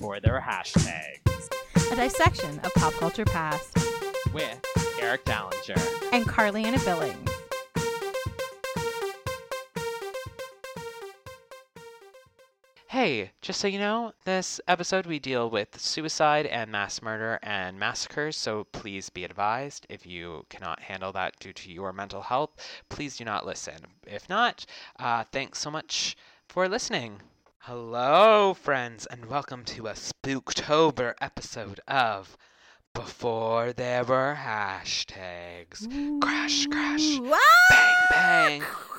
before there were hashtags. A dissection of pop culture past. With Eric Dallinger. And Carly Anna Billings. Hey, just so you know, this episode we deal with suicide and mass murder and massacres, so please be advised. If you cannot handle that due to your mental health, please do not listen. If not, thanks so much for listening. Hello, friends, and welcome to a Spooktober episode of Before There Were Hashtags. Ooh. Crash, crash, Ah! bang, bang.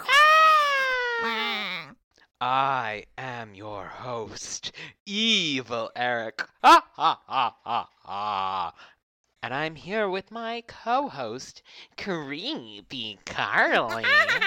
Ah! I am your host, Evil Eric. Ha ha ha ha ha. And I'm here with my co-host, Creepy Carly.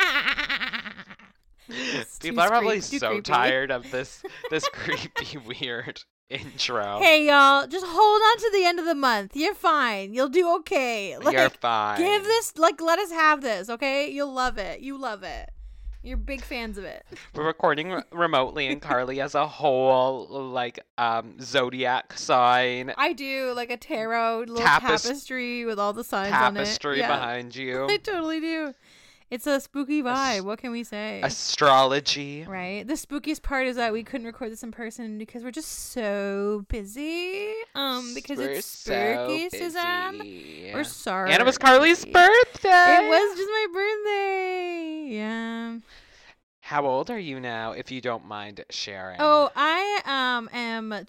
People are probably so creepy. tired of this creepy, weird intro. Hey, y'all, just hold on to the end of the month. You're fine. You'll do okay. You're fine. Give this, let us have this, okay? You'll love it. You love it. You're big fans of it. We're recording remotely, and Carly has a whole, zodiac sign. I do, like a tarot little tapestry with all the signs on it. Tapestry behind you. I totally do. It's a spooky vibe. What can we say? Astrology. Right. The spookiest part is that we couldn't record this in person because we're just so busy. Because We're it's spooky, so Suzanne. busy. We're sorry. And it was Carly's birthday. It was just my birthday. Yeah. How old are you now, if you don't mind sharing? Oh, I am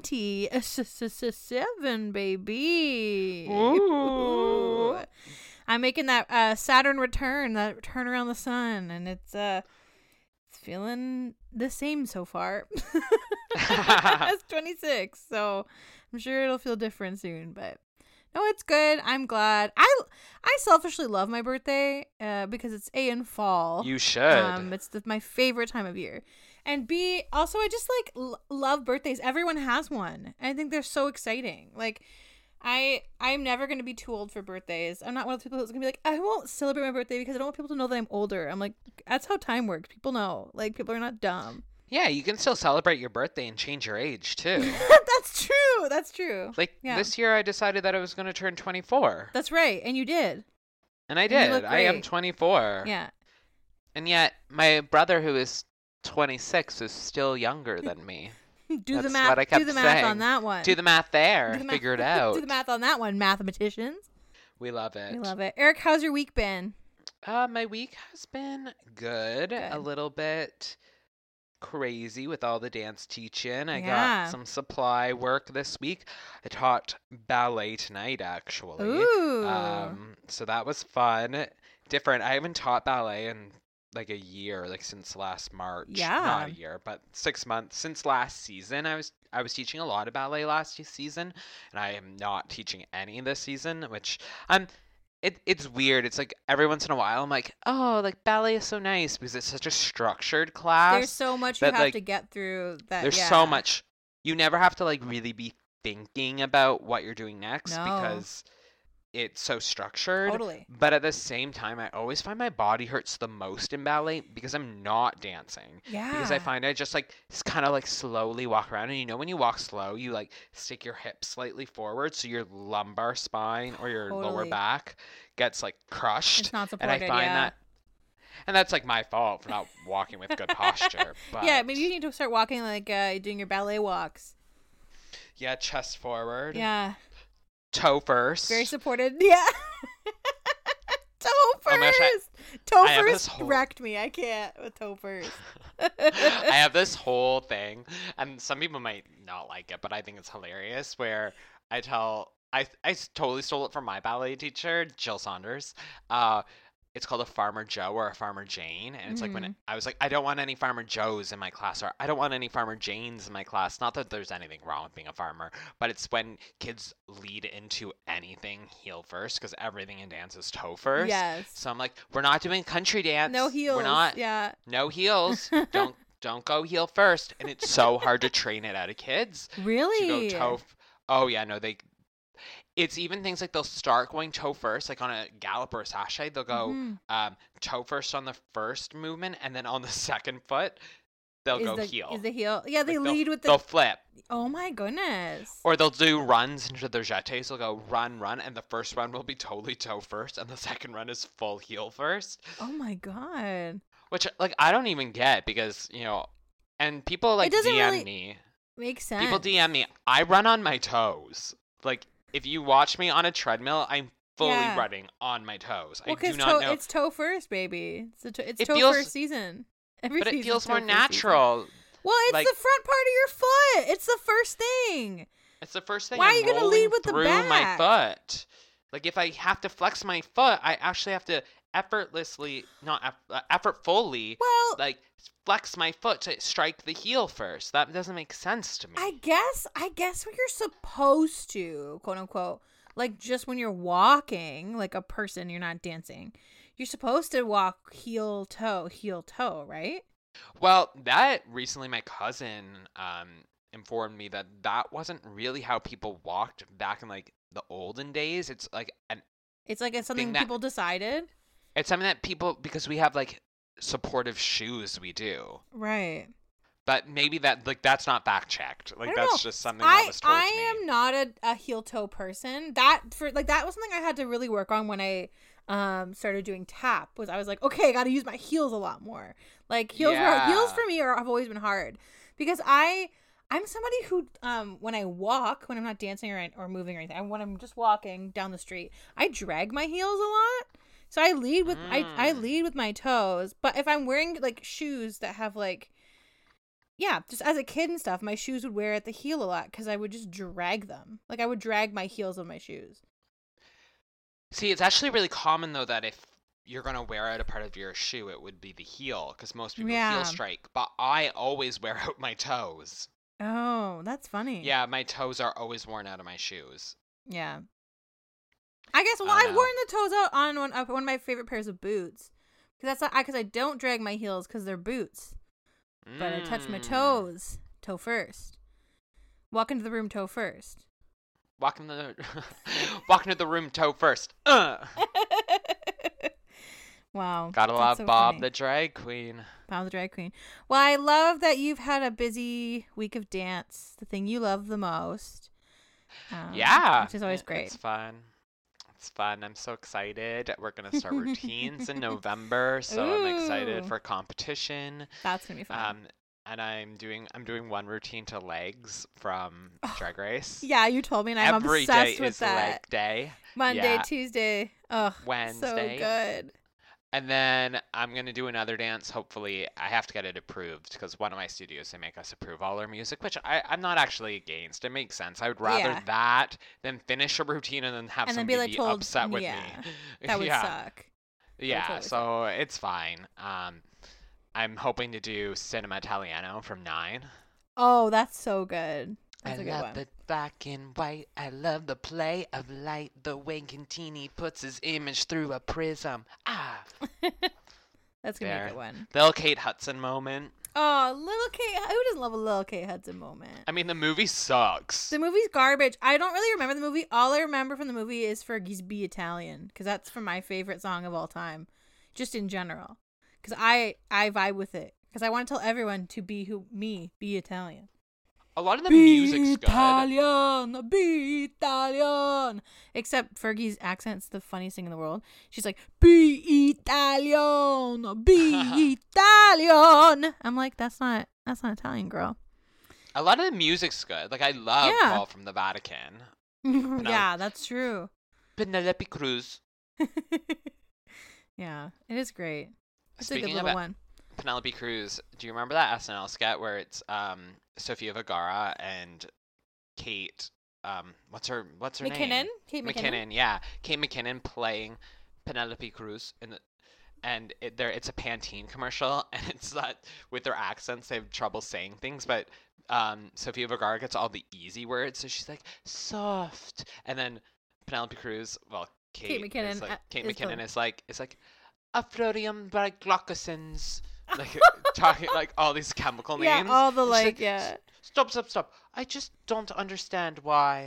27, baby. Ooh. I'm making that Saturn return, that turn around the sun, and it's feeling the same so far. It's 26, so I'm sure it'll feel different soon, but no, it's good. I'm glad. I selfishly love my birthday because it's A, in fall. You should. It's my favorite time of year. And B, also I just love birthdays. Everyone has one. I think they're so exciting. Like, I'm never going to be too old for birthdays. I'm not one of those people that's going to be like, I won't celebrate my birthday because I don't want people to know that I'm older. I'm like, that's how time works. People know. Like, people are not dumb. Yeah, you can still celebrate your birthday and change your age, too. That's true. That's true. This year I decided that I was going to turn 24. That's right. And you did. And I And you did. look I am great. 24. Yeah. And yet, my brother, who is 26, is still younger than me. Do the That's math. what I kept Do the math saying. on that one. Do the math there. Do the math- Figure it out. Do the math on that one, mathematicians. We love it. We love it. Eric, how's your week been? My week has been good. A Good. little bit crazy with all the dance teaching. I Yeah. got some supply work this week. I taught ballet tonight, actually. Ooh. So that was fun. Different. I haven't taught ballet in like a year, like since last March. Yeah. Not a year, but 6 months since last season. I was teaching a lot of ballet last season, and I am not teaching any this season, which it's weird. It's like every once in a while I'm like, oh, like ballet is so nice because it's such a structured class. There's so much you that, have like, to get through. There's so much. You never have to like really be thinking about what you're doing next No. because it's so structured. Totally. But at the same time, I always find my body hurts the most in ballet because I'm not dancing. Yeah. Because I find I just like kind of like slowly walk around, and you know when you walk slow, you like stick your hips slightly forward, so your lumbar spine or your lower Totally. back gets like crushed. It's not and I supported, find yeah. that, and that's like my fault for not walking with good posture. But Yeah, maybe you need to start walking like doing your ballet walks. yeah, chest forward. Yeah. Toe first. Very supported. Yeah. Toe Oh my gosh, first. Toe I have first this whole- wrecked me. I can't with toe first. I have this whole thing, and some people might not like it, but I think it's hilarious, where I totally stole it from my ballet teacher, Jill Saunders. It's called a Farmer Joe or a Farmer Jane, and it's like when I was like, I don't want any Farmer Joes in my class, or I don't want any Farmer Janes in my class. Not that there's anything wrong with being a farmer, but it's when kids lead into anything heel first, because everything in dance is toe first. Yes. So I'm like, we're not doing country dance. No heels. We're not. Yeah. No heels. Don't go heel first. And it's so hard to train it out of kids. Really? To go toe. Oh yeah, no, it's even things like they'll start going toe first, like on a gallop or a sachet, they'll go toe first on the first movement, and then on the second foot, they'll go heel. Is the heel? Yeah, they Like, lead with They'll the. flip. Oh my goodness. Or they'll do runs into their jetés. They'll go run, and the first run will be totally toe first, and the second run is full heel first. Oh my god. Which, like, I don't even get because, and people, like, doesn't DM really me. Makes sense. People DM me. I run on my toes. Like, if you watch me on a treadmill, I'm fully running on my toes. Well, I do not know. It's toe first, baby. It's It toe feels- first season. But it feels more natural. Well, it's Like- the front part of your foot. It's the first thing. It's the first thing. Why are I'm you gonna rolling lead with the through my back? foot. Like, if I have to flex my foot, I actually have to effortfully, Well, like, flex my foot to strike the heel first. That doesn't make sense to me. I guess what you're supposed to, quote unquote, like just when you're walking like a person, you're not dancing. You're supposed to walk heel toe, right? Well, that recently my cousin informed me that wasn't really how people walked back in, like, the olden days. It's like It's like it's something that- people decided. it's something that people, because we have, like, supportive shoes, we do. Right. But maybe that's not fact checked. Like, I don't that's know. just something that was told I to me. am not a heel toe person. That was something I had to really work on when I started doing tap. Was I was like, okay, I got to use my heels a lot more. Like heels for me have always been hard because I'm somebody who when I walk, when I'm not dancing or moving or anything, when I'm just walking down the street, I drag my heels a lot. So I lead with I lead with my toes. But if I'm wearing like shoes that have like, yeah, just as a kid and stuff, my shoes would wear at the heel a lot because I would just drag them. Like I would drag my heels of my shoes. See, it's actually really common, though, that if you're going to wear out a part of your shoe, it would be the heel, because most people heel strike. But I always wear out my toes. Oh, that's funny. Yeah, my toes are always worn out of my shoes. Yeah. I guess, well, I've worn the toes out on one of my favorite pairs of boots. Because I don't drag my heels because they're boots. But I touch my toes, toe first. Walk into the room, toe first. Walk into the room, toe first. Wow. Gotta love so Bob funny. the drag queen. Bob the drag queen. Well, I love that you've had a busy week of dance, the thing you love the most. Yeah. Which is always great. It's fun. It's fun. I'm so excited. We're going to start routines in November, so I'm excited Ooh. for competition. That's going to be fun. And I'm doing one routine to legs from Drag Race. Yeah, you told me, and I'm Every obsessed day with is that. leg day. Monday, Yeah. Tuesday. Oh, Wednesday. so good. And then I'm going to do another dance. Hopefully, I have to get it approved because one of my studios, they make us approve all our music, which I'm not actually against. It makes sense. I would rather Yeah. that than finish a routine and then have And then somebody be, like, told, upset with yeah, me. That would yeah. suck. Yeah, totally so it's fine. I'm hoping to do Cinema Italiano from 9. Oh, that's so good. That's a good I love one. the black and white. I love the play of light. The way Cantini puts his image through a prism. Ah, That's going to be a there. good one. The little Kate Hudson moment. Oh, little Kate. Who doesn't love a little Kate Hudson moment? I mean, the movie sucks. The movie's garbage. I don't really remember the movie. All I remember from the movie is Fergie's Be Italian, because that's from my favorite song of all time, just in general. Because I vibe with it. Because I want to tell everyone to be Italian. A lot of the music's good. Italian, be Italian. Except Fergie's accent's the funniest thing in the world. She's like, be Italian, be Italian. I'm like, that's not Italian, girl. A lot of the music's good. Like, I love Yeah. Call from the Vatican. Yeah, that's true. Penelope Cruz. Yeah, it is great. It's a Speaking good of little one. Penelope Cruz, do you remember that SNL sketch where it's Sofia Vergara and Kate what's her McKinnon? name? Kate McKinnon? Yeah. Kate McKinnon playing Penelope Cruz it's a Pantene commercial, and it's that with their accents they have trouble saying things, but Sofia Vergara gets all the easy words, so she's like soft, and then Penelope Cruz, well, Kate McKinnon is like Afrodium Brygloccusins, like talking like all these chemical names. Yeah, all the And she's like, yeah. Stop. I just don't understand why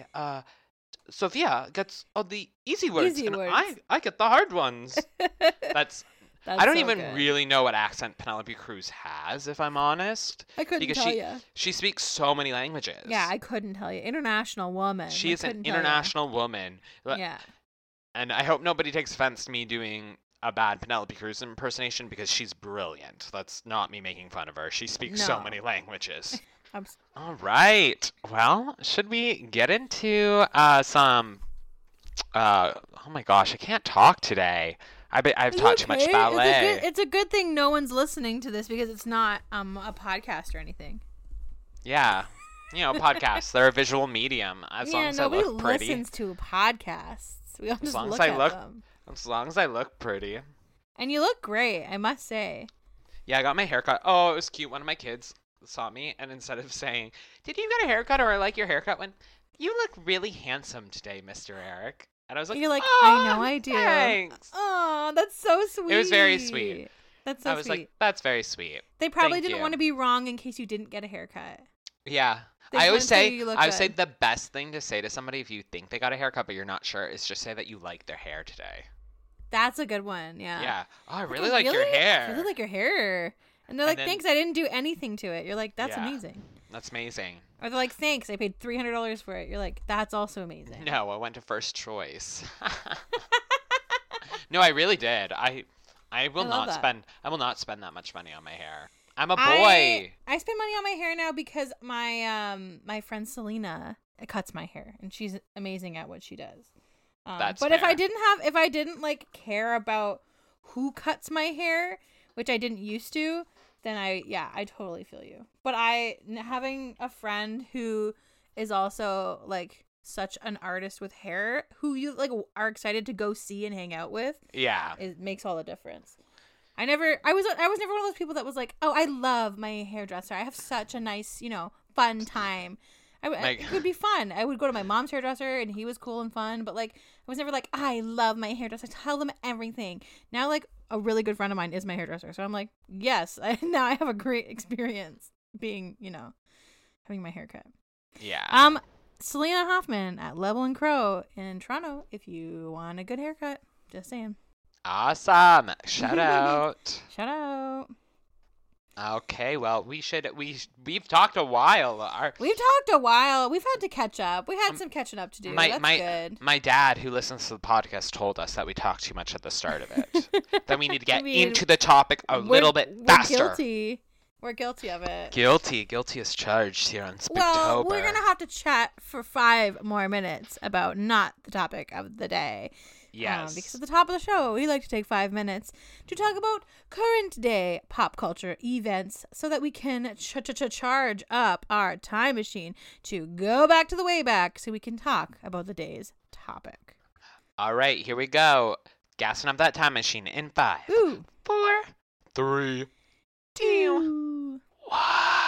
Sophia gets all the easy words Easy and words. I get the hard ones. That's That's I don't so even good. really know what accent Penelope Cruz has, if I'm honest. I couldn't because tell you. she speaks so many languages. Yeah, I couldn't tell you. International woman. She I is an couldn't tell ya. international woman. Yeah. And I hope nobody takes offense to me doing a bad Penelope Cruz impersonation because she's brilliant. That's not me making fun of her. She speaks so No. many languages. Abs- All right. Well, should we get into some... oh my gosh, I can't talk today. I've It's taught too much okay. ballet. It's a good thing no one's listening to this because it's not a podcast or anything. Yeah. You know, podcasts, they're a visual medium. As long as I nobody look pretty. listens to podcasts. We all just long as look I at look- them. As long as I look pretty. And you look great, I must say. Yeah, I got my haircut. Oh, it was cute. One of my kids saw me, and instead of saying, "Did you get a haircut?" or "I like your haircut," went, "You look really handsome today, Mr. Eric." And I was like, You're like, "Oh, I know I do. Thanks. Oh, that's so sweet. It was very sweet. That's so I was sweet. like, "That's very sweet." They probably thank didn't you. want to be wrong in case you didn't get a haircut. Yeah. They I always just wanna say, say you look I would say good. the best thing to say to somebody if you think they got a haircut but you're not sure is just say that you like their hair today. That's a good one. Yeah. Yeah. Oh, I Like, really like your hair. I really like your hair. And they're And like, then- thanks, I didn't do anything to it. You're like, that's Yeah. amazing. That's amazing. Or they're like, thanks, I paid $300 for it. You're like, that's also amazing. No, I went to First Choice. No, I really did. I will I love not that. spend that much money on my hair. I'm a boy. I spend money on my hair now because my friend Selena cuts my hair, and she's amazing at what she does. That's but if I fair. didn't like care about who cuts my hair, which I didn't used to, then I totally feel you. But having a friend who is also like such an artist with hair, who you like are excited to go see and hang out with, Yeah. it makes all the difference. I was never one of those people that was like, oh, I love my hairdresser. I have such a nice, fun time. It would be fun. I would go to my mom's hairdresser and he was cool and fun, but like I was never like, I love my hairdresser. I tell them everything. Now like a really good friend of mine is my hairdresser. So I'm like, yes, now I have a great experience being, having my haircut. Yeah. Selena Hoffman at Level and Crow in Toronto if you want a good haircut. Just saying. Awesome. Shout out. Shout out. Okay, well, we've talked a while. We've talked a while. We've had to catch up. We had some catching up to do. That's good. My dad, who listens to the podcast, told us that we talked too much at the start of it. That we need to get into the topic a little bit faster. We're guilty. We're guilty of it. Guilty as charged here on Spooktober. Well, we're gonna have to chat for 5 more minutes about not the topic of the day. Yes. Because at the top of the show, we like to take 5 minutes to talk about current day pop culture events so that we can charge up our time machine to go back to the way back so we can talk about the day's topic. All right, here we go. Gassing up that time machine in 5, Ooh. 4, 3, 2, 1.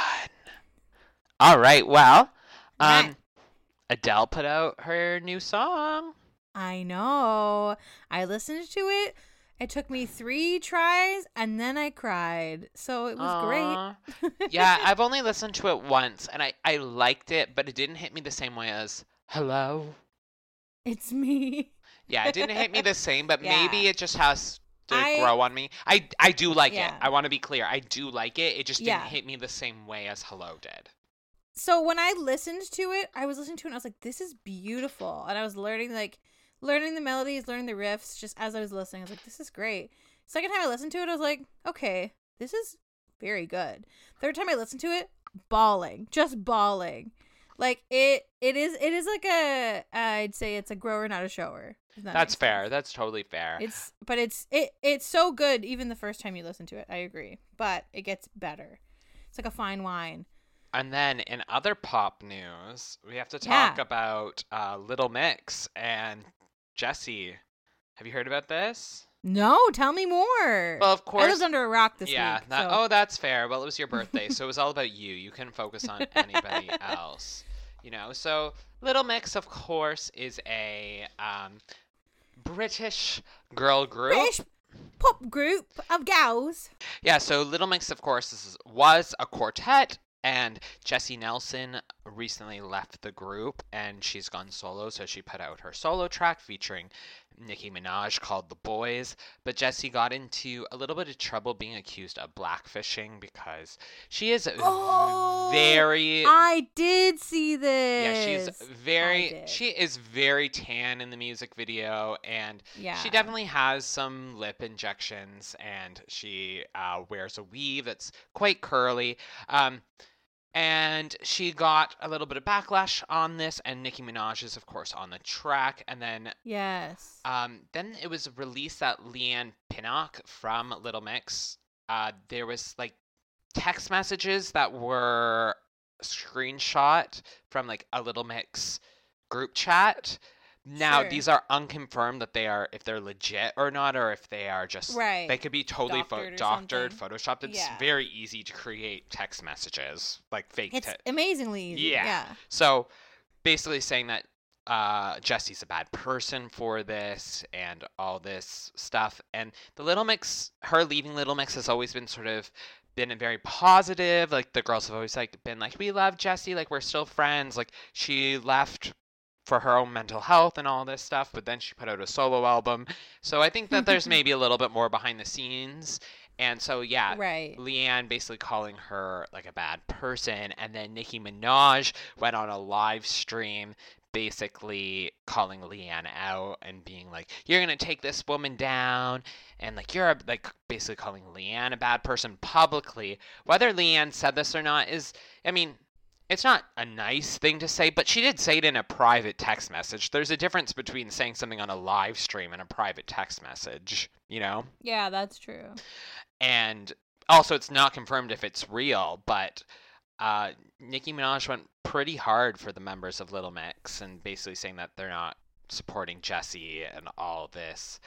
All right, well, Right. Adele put out her new song. I know. I listened to it. It took me 3 tries, and then I cried. So it was great. Yeah, I've only listened to it once, and I liked it, but it didn't hit me the same way as Hello. It's me. Yeah, it didn't hit me the same, but Yeah. maybe it just has to grow on me. I do like it. Yeah. I want to be clear. I do like it. It just didn't Yeah. hit me the same way as Hello did. So when I listened to it, I was listening to it and I was like, this is beautiful. And I was learning the melodies, learning the riffs just as I was listening. I was like, this is great. Second time I listened to it, I was like, okay, this is very good. Third time I listened to it, just bawling. Like it is like I'd say it's a grower, not a shower. if that That's makes fair. sense. That's totally fair. It's so good even the first time you listen to it. I agree. But it gets better. It's like a fine wine. And then in other pop news, we have to talk about Little Mix and Jessie. Have you heard about this? No, tell me more. Well, of course. I lived under a rock this week. Oh, that's fair. Well, it was your birthday, so it was all about you. You couldn't focus on anybody else. So Little Mix, of course, is a British girl group. British pop group of gals. Yeah, so Little Mix, of course, was a quartet, and Jessie Nelson recently left the group, and she's gone solo, so she put out her solo track featuring Nicki Minaj called The Boys, but Jessie got into a little bit of trouble being accused of blackfishing because she is very... I did see this. Yeah, she is very tan in the music video, and she definitely has some lip injections, and she wears a weave that's quite curly. And she got a little bit of backlash on this, and Nicki Minaj is, of course, on the track. And then then it was released that Leanne Pinnock from Little Mix, there was like text messages that were screenshot from like a Little Mix group chat. Now, these are unconfirmed that if they're legit or not, or if they are just, they could be totally doctored, photoshopped. It's very easy to create text messages, like fake It's amazingly easy. Yeah. So, basically saying that Jessie's a bad person for this and all this stuff. And the Little Mix, her leaving Little Mix has always been been very positive. Like, the girls have always been like, we love Jessie, like, we're still friends. Like, she left for her own mental health and all this stuff, but then she put out a solo album. So I think that there's maybe a little bit more behind the scenes. And so, Leanne basically calling her like a bad person. And then Nicki Minaj went on a live stream basically calling Leanne out and being like, you're going to take this woman down. And like, you're like basically calling Leanne a bad person publicly. Whether Leanne said this or not is, I mean, it's not a nice thing to say, but she did say it in a private text message. There's a difference between saying something on a live stream and a private text message, you know? Yeah, that's true. And also, it's not confirmed if it's real, but Nicki Minaj went pretty hard for the members of Little Mix and basically saying that they're not supporting Jessie and all this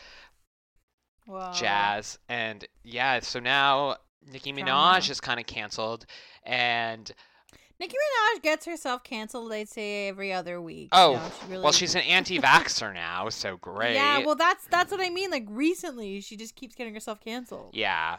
jazz. And so now Nicki Minaj is kind of canceled, and... Nicki Minaj gets herself canceled, they'd say, every other week. Oh, well, she's an anti-vaxxer now, so great. Yeah, well, that's what I mean. Like, recently, she just keeps getting herself canceled. Yeah.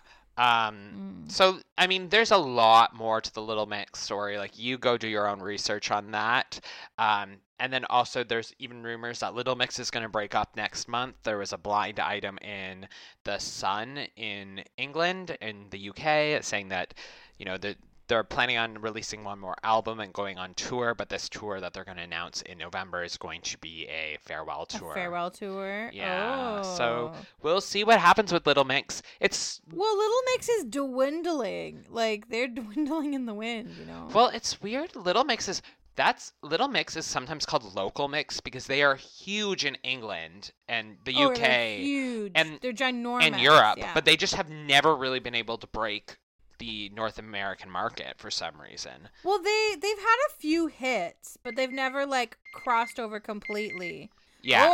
So, I mean, there's a lot more to the Little Mix story. Like, you go do your own research on that. And then also there's even rumors that Little Mix is going to break up next month. There was a blind item in The Sun in England, in the UK, saying that, you know, they're planning on releasing one more album and going on tour, but this tour that they're going to announce in November is going to be a farewell tour. A farewell tour? Yeah. Oh. So we'll see what happens with Little Mix. Little Mix is dwindling. Like, they're dwindling in the wind, you know? Well, it's weird. Little Mix is sometimes called local mix because they are huge in England and the UK. They're huge. And they're ginormous. And Europe. Yeah. But they just have never really been able to break the North American market for some reason. Well, they've had a few hits, but they've never like crossed over completely. Yeah.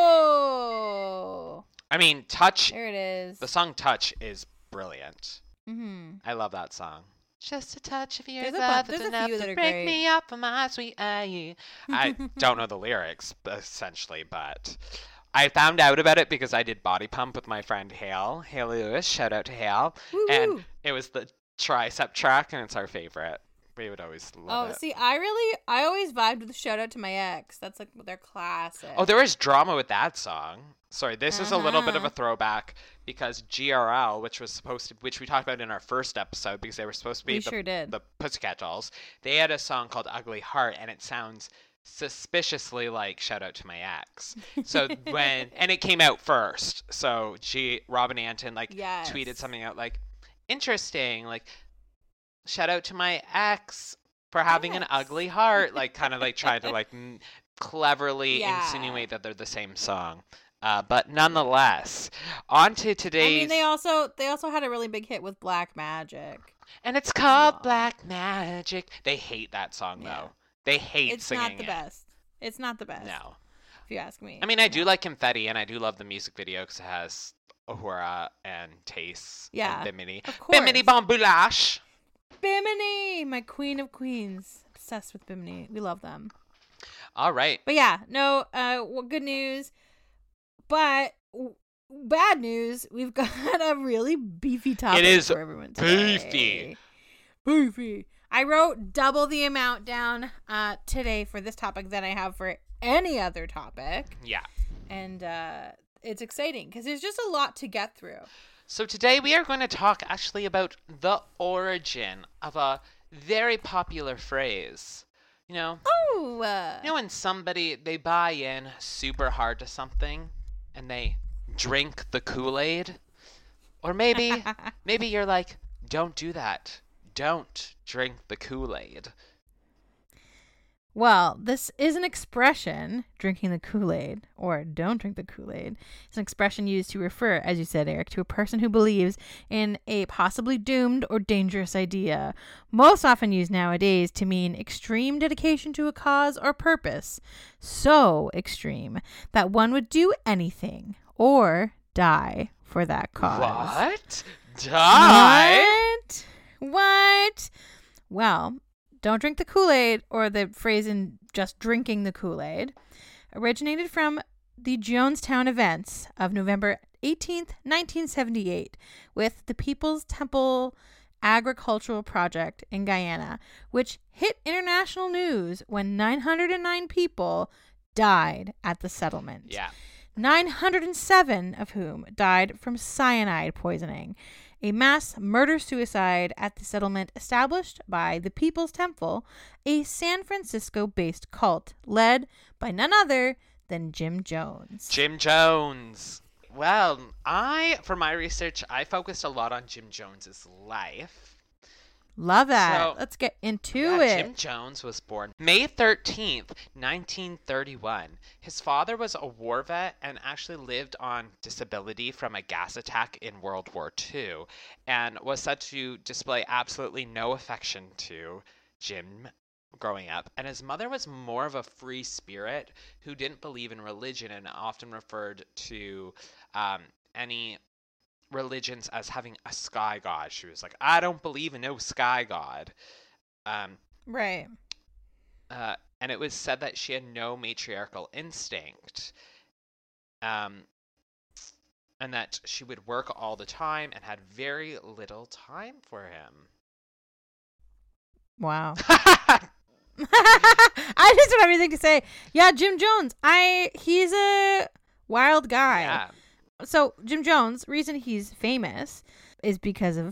Oh. I mean, Touch. There it is. The song Touch is brilliant. Mm-hmm. I love that song. Just a touch of your there's love there's that's a few enough that to are break great. me up for my sweet eye. I don't know the lyrics, essentially, but I found out about it because I did Body Pump with my friend Hale Lewis. Shout out to Hale. Woo-hoo. And it was the tricep track, and it's our favorite. We would always love it. Oh, see, I always vibed with Shout Out to My Ex. That's like their classic. Oh, there was drama with that song. Sorry, this is a little bit of a throwback because GRL, which we talked about in our first episode because they were supposed to be the Pussycat Dolls, they had a song called Ugly Heart, and it sounds suspiciously like Shout Out to My Ex. So and it came out first. So Robin Anton tweeted something out like, interesting, like, shout out to my ex for having an ugly heart, like kind of like trying to like cleverly insinuate that they're the same song. But nonetheless, on to today's... I mean, they also had a really big hit with Black Magic. And it's called Black Magic. They hate that song, though. They hate singing it. It's not the best. It's not the best. No. If you ask me. I mean, I do like Confetti, and I do love the music video because it has Uhura and Tace and Bimini. Of course. Bimini Bombulash. Bimini! My queen of queens. Obsessed with Bimini. We love them. All right. But yeah, no, good news. But bad news, we've got a really beefy topic for everyone today. Beefy. I wrote double the amount down today for this topic than I have for any other topic. Yeah. And it's exciting because there's just a lot to get through. So today we are going to talk actually about the origin of a very popular phrase. You know when somebody, they buy in super hard to something and they drink the Kool-Aid? Or maybe you're like, don't do that. Don't drink the Kool-Aid. Well, this is an expression, drinking the Kool-Aid, or don't drink the Kool-Aid. It's an expression used to refer, as you said, Eric, to a person who believes in a possibly doomed or dangerous idea. Most often used nowadays to mean extreme dedication to a cause or purpose. So extreme that one would do anything or die for that cause. What? Die? What? Well, don't drink the Kool-Aid, or the phrase in just drinking the Kool-Aid, originated from the Jonestown events of November 18th, 1978, with the People's Temple Agricultural Project in Guyana, which hit international news when 909 people died at the settlement. Yeah. 907 of whom died from cyanide poisoning, a mass murder-suicide at the settlement established by the People's Temple, a San Francisco-based cult led by none other than Jim Jones. Jim Jones. Well, for my research, I focused a lot on Jim Jones's life. Love that. So, let's get into it. Jim Jones was born May 13th, 1931. His father was a war vet and actually lived on disability from a gas attack in World War II and was said to display absolutely no affection to Jim growing up. And his mother was more of a free spirit who didn't believe in religion and often referred to any religions as having a sky god. She was like, I don't believe in no sky god. Right. And it was said that she had no matriarchal instinct. And that she would work all the time and had very little time for him. Wow. I just don't have anything to say. Yeah, Jim Jones. He's a wild guy. Yeah. So Jim Jones, reason he's famous is because in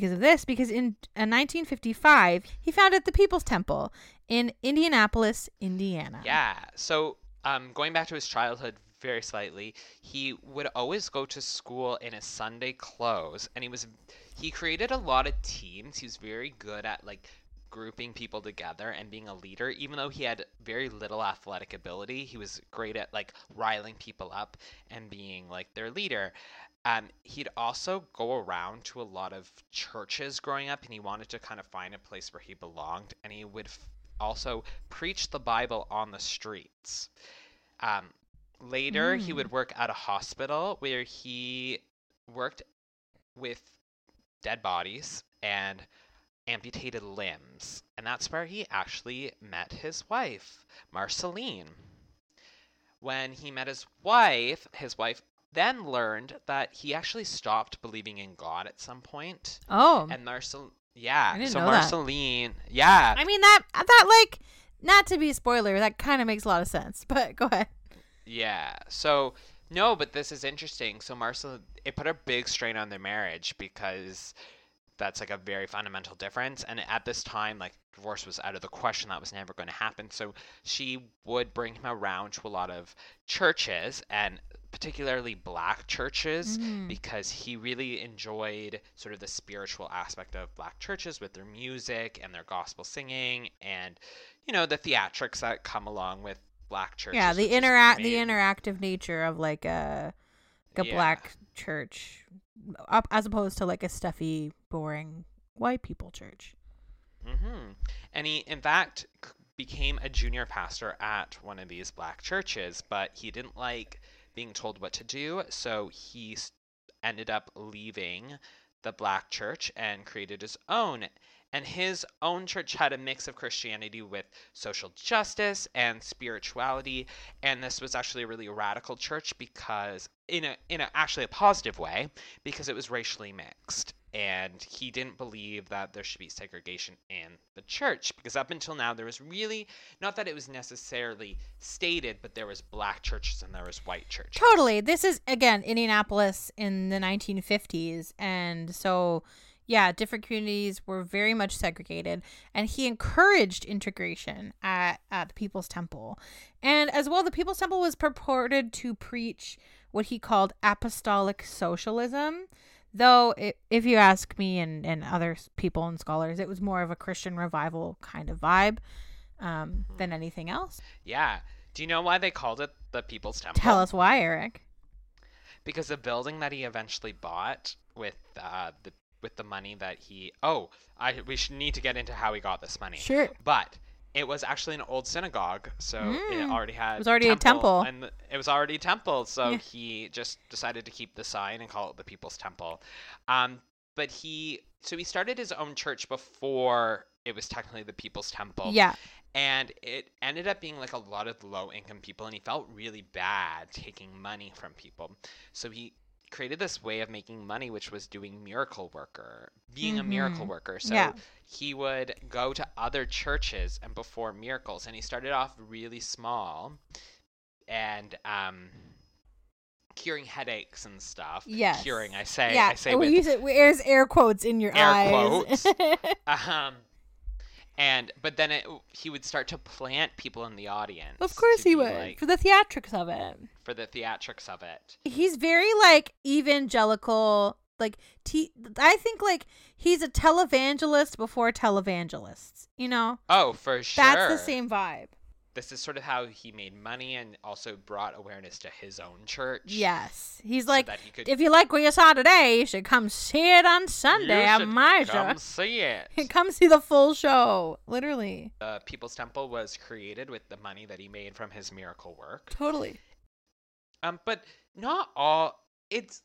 1955 he founded the People's Temple in Indianapolis, Indiana. Yeah. So going back to his childhood very slightly, he would always go to school in his Sunday clothes, and he created a lot of teams. He was very good at grouping people together and being a leader. Even though he had very little athletic ability, he was great at riling people up and being their leader. He'd also go around to a lot of churches growing up, and he wanted to kind of find a place where he belonged, and he would also preach the Bible on the streets. Later, he would work at a hospital where he worked with dead bodies and amputated limbs, and that's where he actually met his wife, Marceline. When he met his wife then learned that he actually stopped believing in God at some point. Oh. And I didn't so know Marceline, that. Yeah. I mean that not to be a spoiler, that kind of makes a lot of sense, but go ahead. Yeah. So no, but this is interesting. So Marceline, it put a big strain on their marriage because that's a very fundamental difference. And at this time, divorce was out of the question. That was never going to happen. So she would bring him around to a lot of churches, and particularly Black churches, because he really enjoyed sort of the spiritual aspect of Black churches with their music and their gospel singing and, the theatrics that come along with Black churches. Yeah, the interactive nature of a Black church, as opposed to a stuffy, boring white people church. And he, in fact, became a junior pastor at one of these Black churches, but he didn't like being told what to do, so he ended up leaving the Black church and created his own. And his own church had a mix of Christianity with social justice and spirituality. And this was actually a really radical church because, in a actually a positive way, because it was racially mixed. and he didn't believe that there should be segregation in the church, because up until now there was really, not that it was necessarily stated, but there was black churches and there was white churches. Totally. This is, again, Indianapolis in the 1950s. And so, yeah, different communities were very much segregated. And he encouraged integration at the People's Temple. And as well, the People's Temple was purported to preach what he called apostolic socialism. Though, if you ask me and other people and scholars, it was more of a Christian revival kind of vibe than anything else. Yeah. Do you know why they called it the People's Temple? Tell us why, Eric. Because the building that he eventually bought with the money that he... we should need to get into how he got this money. Sure. But it was actually an old synagogue, so it already had... It was already a temple. And it was already a temple, so Yeah. he just decided to keep the sign and call it the People's Temple. But he started his own church before it was technically the People's Temple. Yeah. And it ended up being like a lot of low-income people, and he felt really bad taking money from people. So he created this way of making money, which was being a miracle worker. So Yeah. he would go to other churches and perform miracles, and he started off really small and curing headaches and stuff. Yes. Curing, I say we with use it. There's air quotes in your air eyes. quotes. But then he would start to plant people in the audience. Of course to he be, would. like, For the theatrics of it. for the theatrics of it. He's very, like, evangelical. Like, I think, like, he's a televangelist before televangelists. You know? Oh, for sure. That's the same vibe. This is sort of how he made money and also brought awareness to his own church. Yes. He's so like, that he could, if you like what you saw today, you should come see it on Sunday you at should my come show. see it. Come see the full show. Literally. The People's Temple was created with the money that he made from his miracle work. Totally. But not all. It's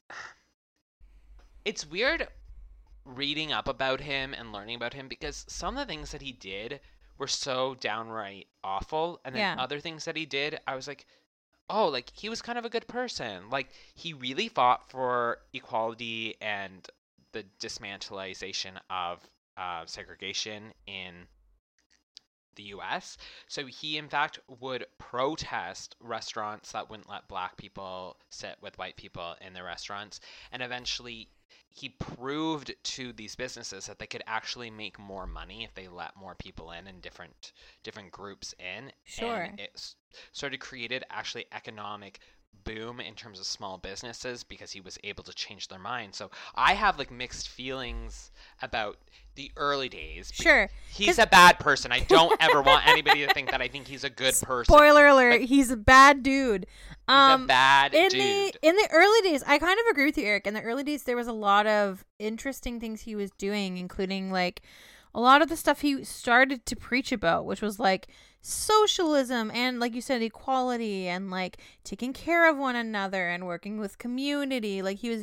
weird reading up about him and learning about him, because some of the things that he did were so downright awful, and then Yeah. other things that he did, I was like, oh, like, he was kind of a good person. Like, he really fought for equality and the dismantleization of segregation in the U.S. So he, in fact, would protest restaurants that wouldn't let black people sit with white people in their restaurants, and eventually he proved to these businesses that they could actually make more money if they let more people in and different groups in. Sure. And it sort of created actually economic boom in terms of small businesses because he was able to change their mind. So I have like mixed feelings about the early days. Sure. He's a bad person. I don't ever want anybody to think that I think he's a good person. Spoiler alert, he's a bad dude. He's a bad dude. In the early days, I kind of agree with you, Eric. In the early days, there was a lot of interesting things he was doing, including like a lot of the stuff he started to preach about, which was like socialism and, like you said, equality and like taking care of one another and working with community. Like he was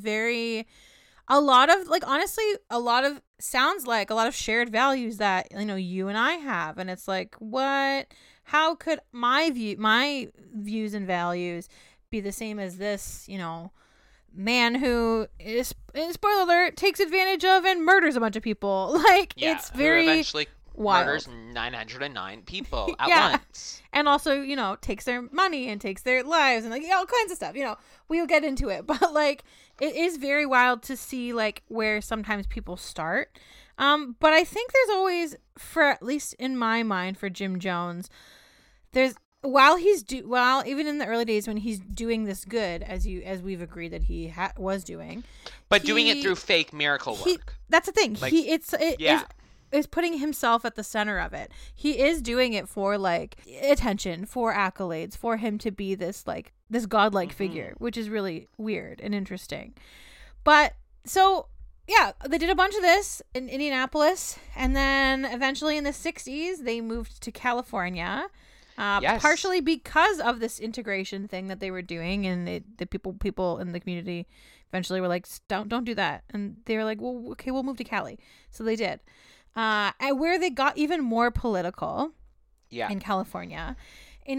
sounds like a lot of shared values that, you know, you and I have. And it's like, how could my views and values be the same as this, you know, man who is, spoiler alert, takes advantage of and murders a bunch of people? Like, it's very who eventually wild. murders 909 people at Yeah. once. And also, you know, takes their money and takes their lives and like all kinds of stuff. You know, we'll get into it, but like it is very wild to see like where sometimes people start. But I think there's always, for at least in my mind, for Jim Jones, while even in the early days when he's doing this good, as we've agreed that he was doing, but doing it through fake miracle work. That's the thing. Like, Is putting himself at the center of it. He is doing it for like attention, for accolades, for him to be this godlike figure, which is really weird and interesting. But so yeah, they did a bunch of this in Indianapolis, and then eventually in the 60s they moved to California. Yes. Partially because of this integration thing that they were doing, and the people in the community eventually were like, don't do that, and they were like, well, okay, we'll move to Cali. So they did. And where they got even more political in California. In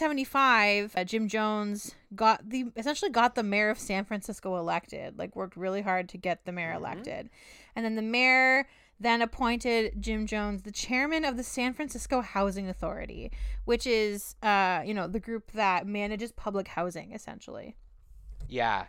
1975, Jim Jones essentially got the mayor of San Francisco elected, like worked really hard to get the mayor elected. And then the mayor then appointed Jim Jones the chairman of the San Francisco Housing Authority, which is, the group that manages public housing, essentially. Yeah.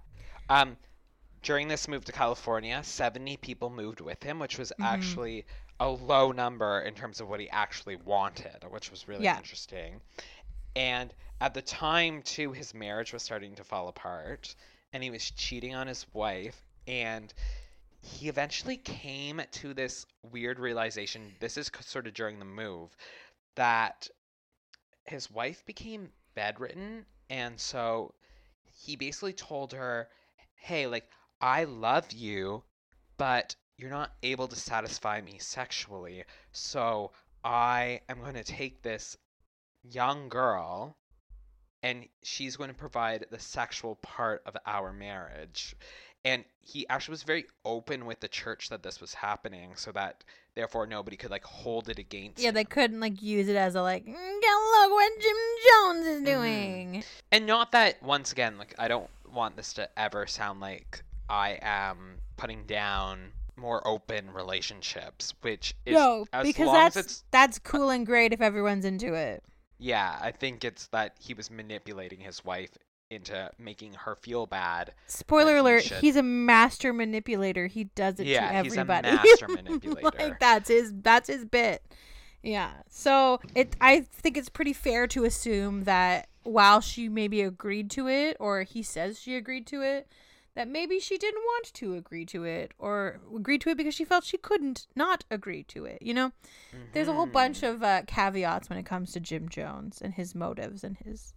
During this move to California, 70 people moved with him, which was actually a low number in terms of what he actually wanted, which was really interesting. And at the time, too, his marriage was starting to fall apart, and he was cheating on his wife, and he eventually came to this weird realization, this is sort of during the move, that his wife became bedridden, and so he basically told her, hey, like, I love you, but you're not able to satisfy me sexually, so I am going to take this young girl and she's going to provide the sexual part of our marriage. And he actually was very open with the church that this was happening, so that therefore nobody could like hold it against him. They couldn't like use it as a like, look what Jim Jones is doing. And not that, once again, like, I don't want this to ever sound like I am putting down more open relationships, which is because that's cool and great if everyone's into it. Yeah, I think it's that he was manipulating his wife into making her feel bad. Spoiler alert, he's a master manipulator. He does it to everybody. Yeah, he's a master manipulator. Like that's his bit. Yeah. So I think it's pretty fair to assume that while she maybe agreed to it, or he says she agreed to it, that maybe she didn't want to agree to it, or agreed to it because she felt she couldn't not agree to it, you know? There's a whole bunch of caveats when it comes to Jim Jones and his motives and his,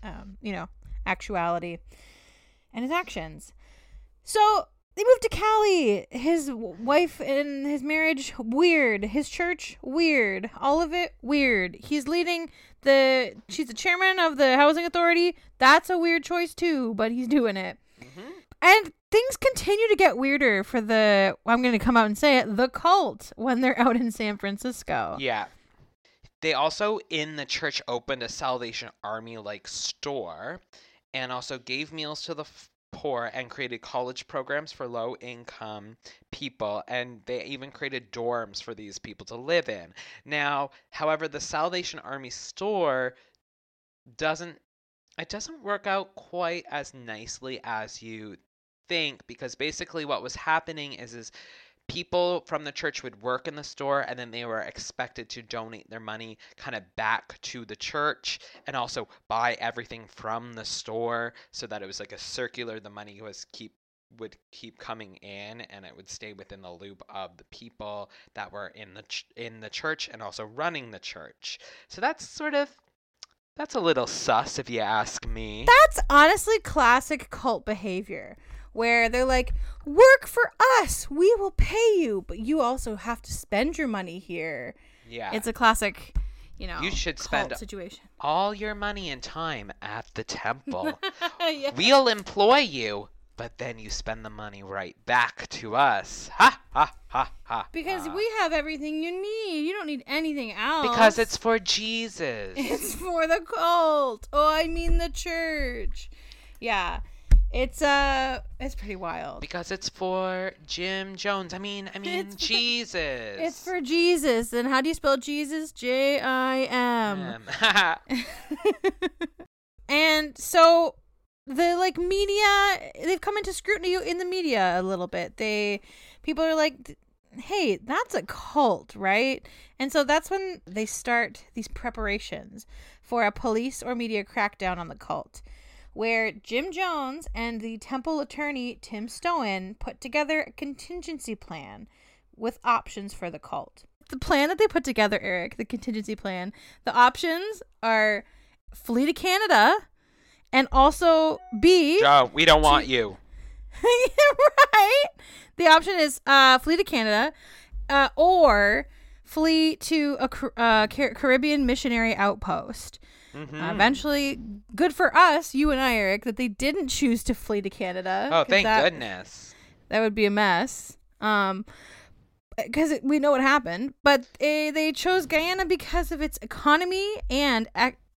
actuality and his actions. So they moved to Cali. His wife and his marriage, weird. His church, weird. All of it, weird. She's the chairman of the housing authority. That's a weird choice too, but he's doing it. And things continue to get weirder for I'm going to come out and say it, the cult, when they're out in San Francisco. Yeah. They also, in the church, opened a Salvation Army-like store and also gave meals to the poor and created college programs for low-income people. And they even created dorms for these people to live in. Now, however, the Salvation Army store doesn't work out quite as nicely as you think, because basically what was happening is people from the church would work in the store, and then they were expected to donate their money kind of back to the church and also buy everything from the store, so that it was like a circular, the money would keep coming in, and it would stay within the loop of the people that were in the church and also running the church. So that's a little sus, if you ask me. That's honestly classic cult behavior, where they're like, work for us, we will pay you, but you also have to spend your money here. Yeah. It's a classic, you should spend situation. All your money and time at the temple. Yeah. We'll employ you, but then you spend the money right back to us. Ha, ha, ha, ha. Because we have everything you need. You don't need anything else. Because it's for Jesus. It's for the cult. Oh, I mean the church. Yeah. It's pretty wild. Because it's for Jim Jones. I mean Jesus. It's for Jesus. And how do you spell Jesus? Jim. And so the media, they've come into scrutiny in the media a little bit. People are like, hey, that's a cult, right? And so that's when they start these preparations for a police or media crackdown on the cult, where Jim Jones and the temple attorney Tim Stoen put together a contingency plan with options for the cult. The plan that they put together, Eric, the contingency plan, the options are flee to Canada and also B... Joe, we don't want you. Right? The option is flee to Canada or flee to a Caribbean missionary outpost. Eventually, good for us, you and I, Eric, that they didn't choose to flee to Canada. Oh, thank goodness. That would be a mess. Because we know what happened. But they chose Guyana because of its economy and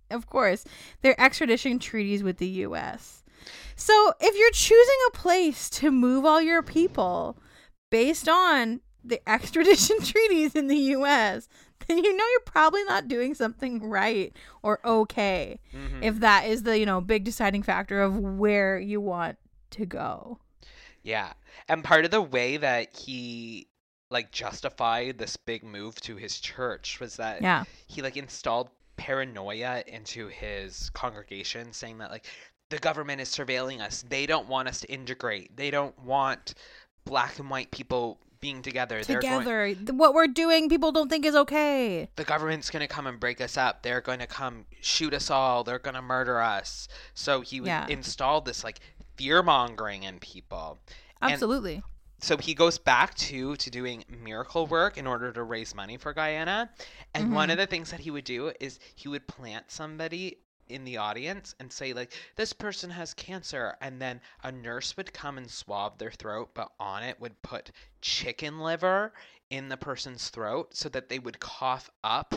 of course, their extradition treaties with the U.S. So if you're choosing a place to move all your people based on the extradition treaties in the U.S., then you know you're probably not doing something right or okay if that is the, big deciding factor of where you want to go. Yeah. And part of the way that he justified this big move to his church was that he installed paranoia into his congregation, saying that the government is surveilling us. They don't want us to integrate. They don't want black and white people being together. What we're doing, people don't think is okay. The government's going to come and break us up. They're going to come shoot us all. They're going to murder us. So he installed this fear mongering in people. Absolutely. And so he goes back to doing miracle work in order to raise money for Guyana. And one of the things that he would do is he would plant somebody in the audience and say this person has cancer, and then a nurse would come and swab their throat, but on it would put chicken liver in the person's throat so that they would cough up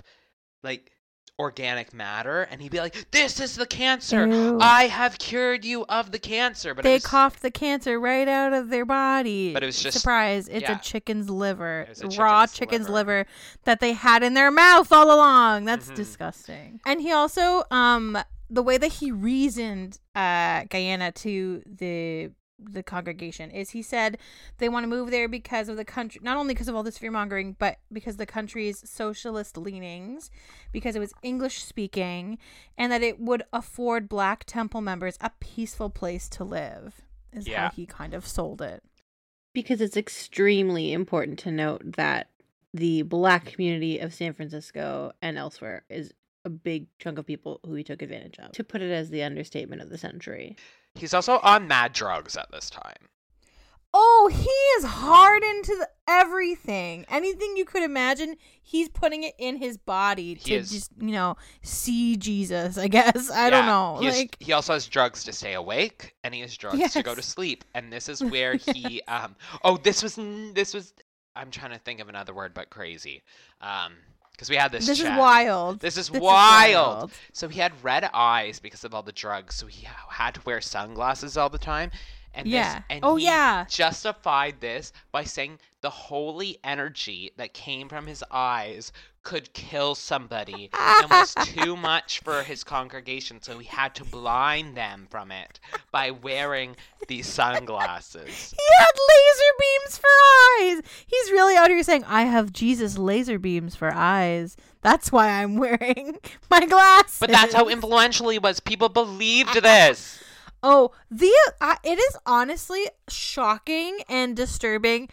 organic matter, and he'd be like, this is the cancer. Ew. I have cured you of the cancer. But they coughed the cancer right out of their body. But it was just surprise, it's a chicken's liver. It was a raw chicken's liver that they had in their mouth all along. That's disgusting. And he also the way that he reasoned Guyana to the congregation is he said they want to move there because of the country, not only because of all this fear mongering, but because the country's socialist leanings, because it was English speaking, and that it would afford black temple members a peaceful place to live, is how he kind of sold it. Because it's extremely important to note that the black community of San Francisco and elsewhere is a big chunk of people who he took advantage of, to put it as the understatement of the century. He's also on mad drugs at this time. Oh, he is hard into everything. Anything you could imagine, he's putting it in his body just, see Jesus, I guess. I don't know. He also has drugs to stay awake, and he has drugs to go to sleep. And this is where he, this was, I'm trying to think of another word, but crazy. Because we had this This chat. is wild. This is wild. So he had red eyes because of all the drugs. So he had to wear sunglasses all the time. And he justified this by saying the holy energy that came from his eyes could kill somebody and was too much for his congregation. So he had to blind them from it by wearing these sunglasses. He had laser beams for eyes. He's really out here saying, I have Jesus laser beams for eyes. That's why I'm wearing my glasses. But that's how influential he was. People believed this. Oh, it is honestly shocking and disturbing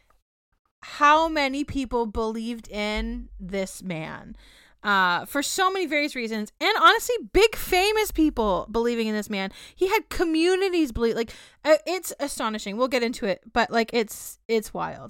how many people believed in this man for so many various reasons. And honestly, big famous people believing in this man. He had communities believe. It's astonishing. We'll get into it, but it's wild.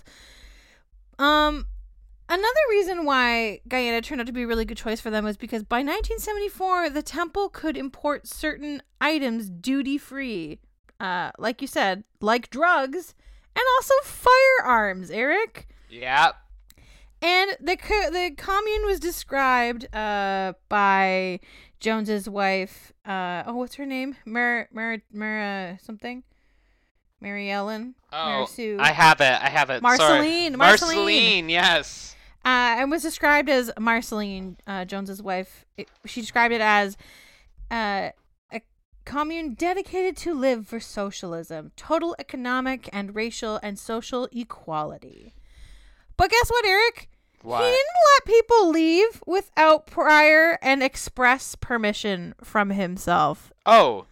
Another reason why Guyana turned out to be a really good choice for them was because by 1974, the temple could import certain items duty-free, like you said, like drugs, and also firearms, Eric. Yeah. And the commune was described by Jones's wife, what's her name? Something? Mary Ellen? Oh, Mary Sue. I have it. Marceline. Sorry. Marceline, yes. And was described as Marceline, Jones's wife. She described it as a commune dedicated to live for socialism, total economic and racial and social equality. But guess what, Eric? What? He didn't let people leave without prior and express permission from himself. Oh.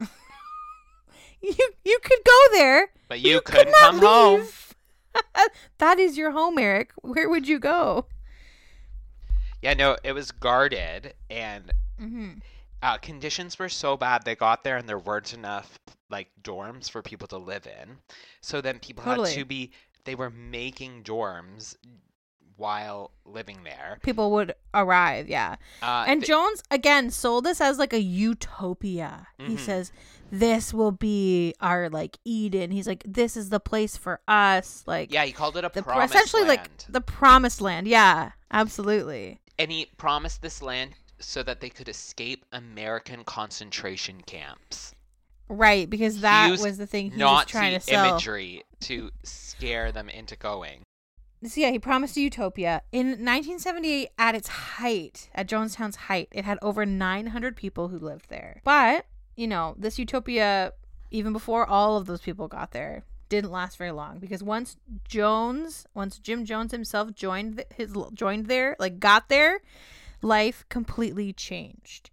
You could go there, but you couldn't come home. That is your home, Eric. Where would you go? Yeah, no, it was guarded, and conditions were so bad. They got there, and there weren't enough dorms for people to live in. So then people had to be. They were making dorms while living there. People would arrive, yeah. And Jones again sold this as a utopia. He says, this will be our Eden. He's like, this is the place for us. He called it a promised essentially land. The promised land. Yeah, absolutely. And he promised this land so that they could escape American concentration camps. Right, because He that used was the thing he was Nazi trying to sell. imagery to scare them into going. So yeah, he promised a utopia. In 1978, at its height, at Jonestown's height, it had over 900 people who lived there. But, this utopia, even before all of those people got there, didn't last very long, because once Jim Jones himself got there, life completely changed.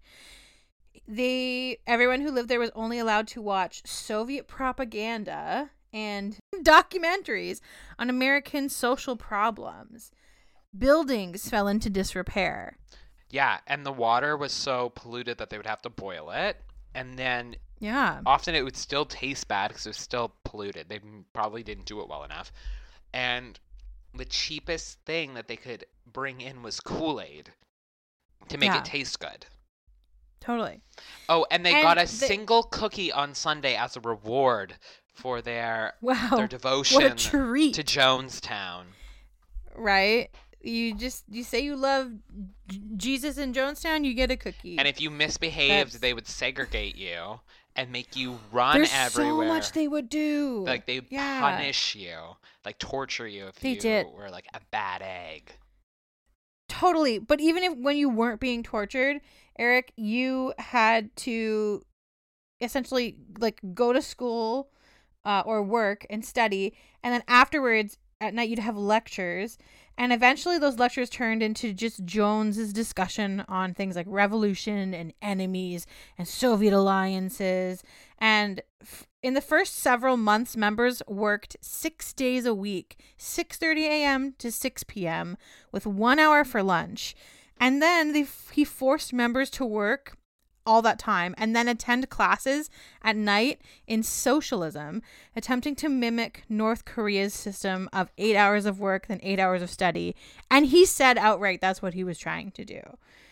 Everyone who lived there was only allowed to watch Soviet propaganda and documentaries on American social problems. Buildings fell into disrepair. Yeah, and the water was so polluted that they would have to boil it. And then Yeah. often it would still taste bad because it was still polluted. They probably didn't do it well enough. And the cheapest thing that they could bring in was Kool-Aid to make Yeah. it taste good. Totally. Oh, and they And got a single cookie on Sunday as a reward for their Wow. devotion What a treat. to Jonestown. Right? You say you love Jesus in Jonestown, you get a cookie. And if you misbehaved, That's- they would segregate you and make you run There's everywhere. so much they would do. Like they Yeah. punish you, like torture you if They you did. were like a bad egg. Totally. But even when you weren't being tortured, Eric, you had to essentially like go to school or work and study, and then afterwards at night you'd have lectures, and eventually those lectures turned into just Jones's discussion on things like revolution and enemies and Soviet alliances. And in the first several months, members worked 6 days a week, 6:30 a.m. to 6 p.m. with 1 hour for lunch. And then he forced members to work all that time and then attend classes at night in socialism, attempting to mimic North Korea's system of 8 hours of work, then 8 hours of study. And he said outright that's what he was trying to do.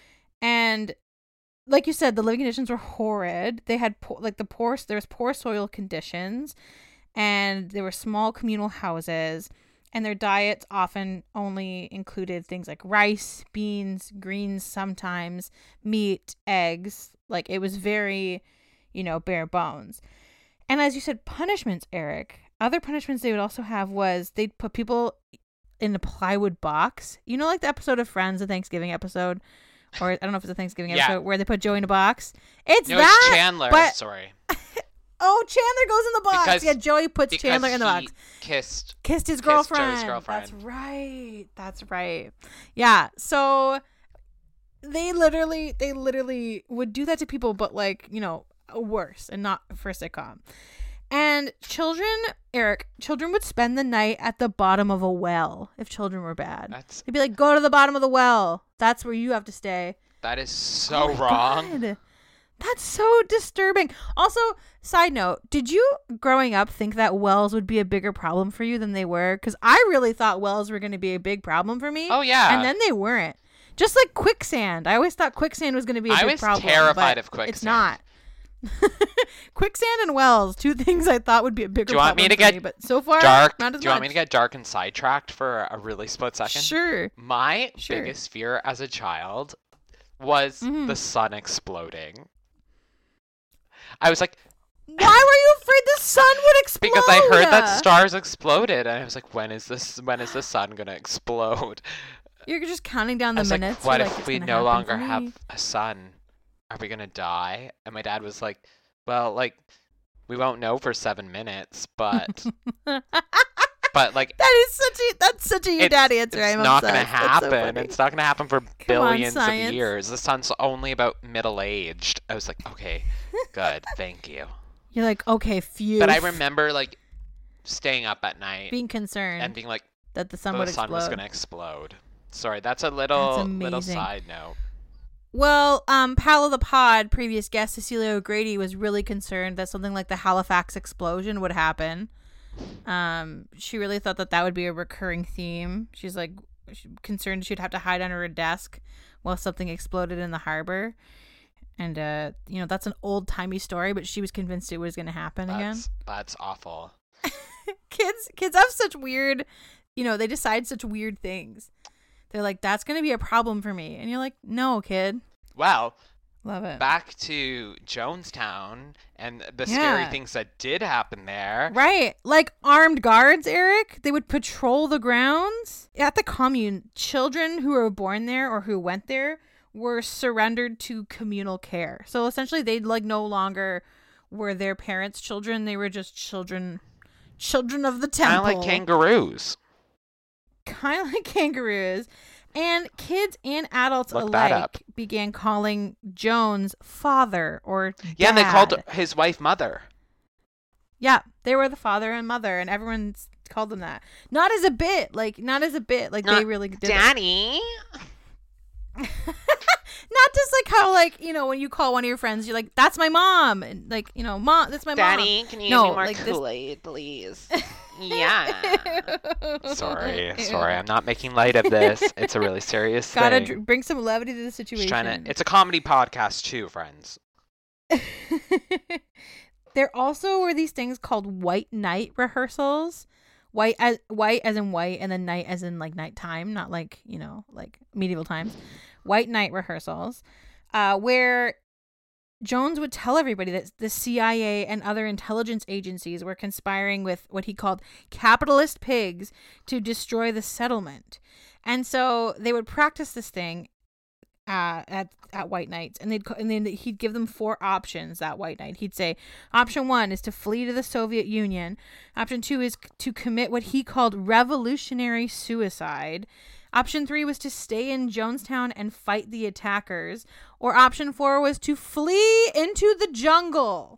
And like you said, the living conditions were horrid. They had there was poor soil conditions, and there were small communal houses, and their diets often only included things like rice, beans, greens, sometimes meat, eggs. Like it was very, bare bones. And as you said, punishments, Eric. Other punishments they would also have was they'd put people in a plywood box. Like the episode of Friends, the Thanksgiving episode, or I don't know if it's a Thanksgiving Yeah. episode where they put Joey in a box. It's No, that. it's Chandler. but- Sorry. Oh, Chandler goes in the box. Because- Yeah, Joey puts Because Chandler in the he box. kissed Kissed his Joey's girlfriend. girlfriend. That's right. Yeah. So they literally would do that to people, but worse, and not for a sitcom. And children would spend the night at the bottom of a well if children were bad. They'd be like, go to the bottom of the well. That's where you have to stay. That is so Oh my wrong. God. That's so disturbing. Also, side note, did you growing up think that wells would be a bigger problem for you than they were? Because I really thought wells were going to be a big problem for me. Oh yeah. And then they weren't. Just like quicksand. I always thought quicksand was going to be a big problem. I was terrified but of quicksand. It's not. Quicksand and wells, two things I thought would be a bigger Do you want problem me to for get me, but so far, dark? not as Do you want me much. to get dark and sidetracked for a really split second? Sure. My Sure. biggest fear as a child was Mhm. the sun exploding. I was like, Why were you afraid the sun would explode? because I heard that stars exploded, and I was like, when is the sun gonna explode? You're just counting down I the was minutes. like, what You're if it's we gonna no happen longer for me. have a sun? Are we gonna die? And my dad was like, well, we won't know for 7 minutes, but but That's such a your dad answer. It's I'm not gonna obsessed. That's so happen. funny. It's not gonna happen for on, billions of science. years. The sun's only about middle-aged. I was like, okay, good, thank you. You're like, okay, phew. But I remember staying up at night being concerned and being like, that the sun the would sun explode. was gonna explode. Sorry, that's a little amazing. side note. Well, Pal of the Pod, previous guest Cecilia O'Grady, was really concerned that something like the Halifax explosion would happen. She really thought that would be a recurring theme. She's concerned she'd have to hide under a desk while something exploded in the harbor. And that's an old timey story, but she was convinced it was going to happen again. That's awful. Kids have such weird, they decide such weird things. They're like, that's going to be a problem for me. And you're like, no, kid. Well, Love it. back to Jonestown and the scary Yeah. things that did happen there. Right. Like armed guards, Eric. They would patrol the grounds. At the commune, children who were born there or who went there were surrendered to communal care. So essentially they like no longer were their parents' children. They were just children of the temple. Kind of like kangaroos. Kind of like kangaroos. And kids and adults Look that up. alike began calling Jones father or dad. Yeah, and they called his wife mother. Yeah, they were the father and mother, and everyone called them that. Not as a bit. Like they really did it. Daddy. Not just like how, like, you know, when you call one of your friends, you're like, that's my mom. And like, you know, mom, that's my mom. Daddy, can you No, give me more like this- Kool-Aid, please? Yeah. Sorry, Ew. I'm not making light of this. It's a really serious Gotta thing. bring some levity to the situation. Just trying to. It's a comedy podcast too, friends. There also were these things called white night rehearsals. White as in white, and then night as in like nighttime, not like, you know, like medieval times. White night rehearsals, where Jones would tell everybody that the CIA and other intelligence agencies were conspiring with what he called capitalist pigs to destroy the settlement. And so they would practice this thing at White Nights, and then he'd give them 4 options that White Night. He'd say, option 1 is to flee to the Soviet Union. Option 2 is to commit what he called revolutionary suicide. Option 3 was to stay in Jonestown and fight the attackers. Or option 4 was to flee into the jungle.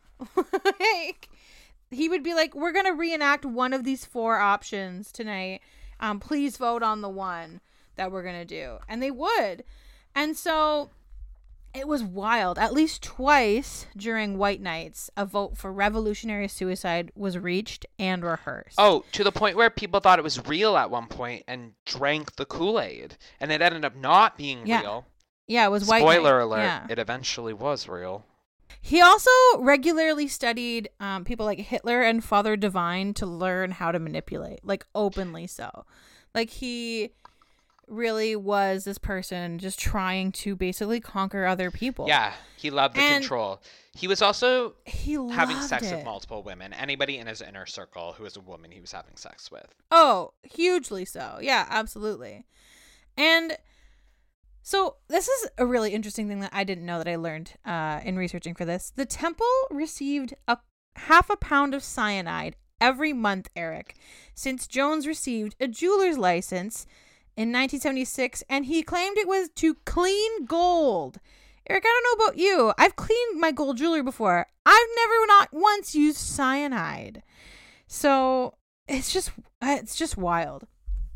Like, he would be like, we're going to reenact one of these 4 options tonight. Please vote on the one that we're going to do. And they would. And so it was wild. At least twice during White Nights, a vote for revolutionary suicide was reached and rehearsed. Oh, to the point where people thought it was real at one point and drank the Kool-Aid, and it ended up not being Yeah. real. Yeah, it was White Night. Spoiler alert, Yeah. it eventually was real. He also regularly studied people like Hitler and Father Divine to learn how to manipulate, like openly so. Like he really was this person just trying to basically conquer other people. Yeah, he loved the And control. He was also He having loved sex it. with multiple women. Anybody in his inner circle who was a woman he was having sex with. Oh, hugely so. Yeah, absolutely. And so this is a really interesting thing that I didn't know that I learned in researching for this. The temple received a half a pound of cyanide every month, Eric, since Jones received a jeweler's license in 1976, and he claimed it was to clean gold. Eric, I don't know about you. I've cleaned my gold jewelry before. I've never not once used cyanide. So it's just wild.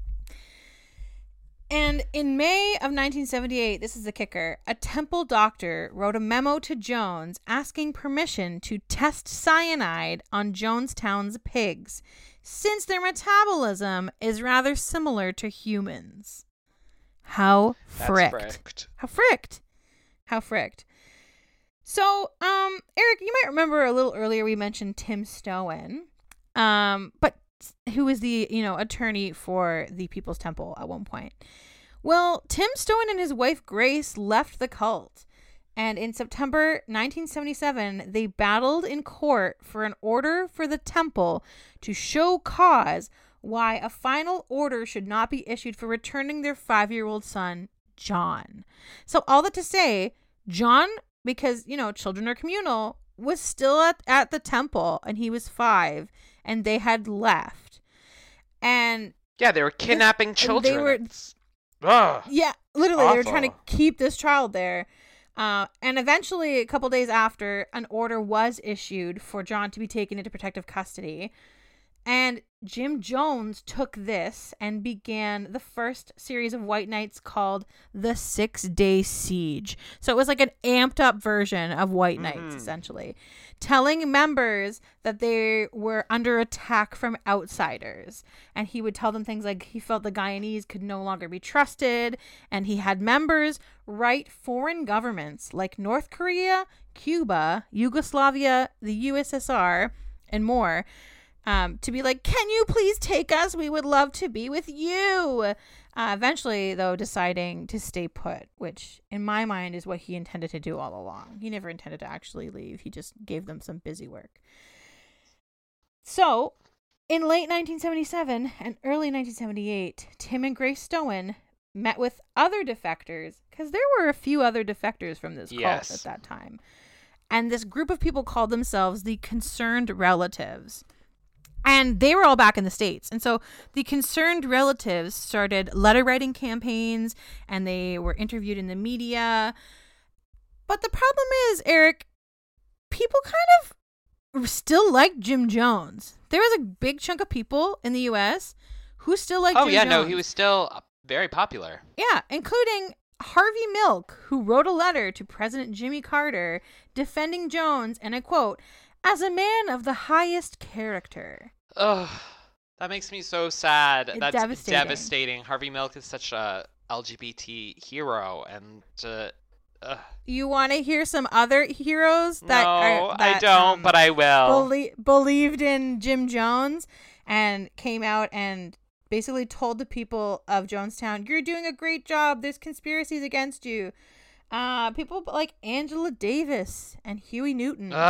And in May of 1978, this is the kicker, a temple doctor wrote a memo to Jones asking permission to test cyanide on Jonestown's pigs, since their metabolism is rather similar to humans. How That's fricked. How fricked. So, Eric, you might remember a little earlier we mentioned Tim Stowen, but who was the, attorney for the People's Temple at one point. Well, Tim Stowen and his wife Grace left the cult, and in September 1977, they battled in court for an order for the temple to show cause why a final order should not be issued for returning their 5-year-old son, John. So all that to say, John, because, children are communal, was still at the temple, and he was 5, and they had left. And Yeah, they were kidnapping children. they were- It's- Ugh. yeah, literally, they were trying to Awful. keep this child there. And eventually, a couple days after, an order was issued for John to be taken into protective custody. And Jim Jones took this and began the first series of White Nights called the 6-Day Siege. So it was like an amped up version of White Nights, essentially, telling members that they were under attack from outsiders. And he would tell them things like he felt the Guyanese could no longer be trusted. And he had members write foreign governments like North Korea, Cuba, Yugoslavia, the USSR, and more, to be like, can you please take us? We would love to be with you. Eventually, though, deciding to stay put, which in my mind is what he intended to do all along. He never intended to actually leave. He just gave them some busy work. So, in late 1977 and early 1978, Tim and Grace Stoen met with other defectors, because there were a few other defectors from this cult at that time. And this group of people called themselves the Concerned Relatives. And they were all back in the States. And so the Concerned Relatives started letter writing campaigns, and they were interviewed in the media. But the problem is, Eric, people kind of still like Jim Jones. There was a big chunk of people in the U.S. who still like Jim Jones. Oh, yeah, no, he was still very popular. Yeah, including Harvey Milk, who wrote a letter to President Jimmy Carter defending Jones, and I quote, as a man of the highest character. Ugh, that makes me so sad. It's That's devastating. Harvey Milk is such a LGBT hero, and you want to hear some other heroes that I don't, but I will. Believed in Jim Jones and came out and basically told the people of Jonestown, you're doing a great job. There's conspiracies against you. People like Angela Davis and Huey Newton. No,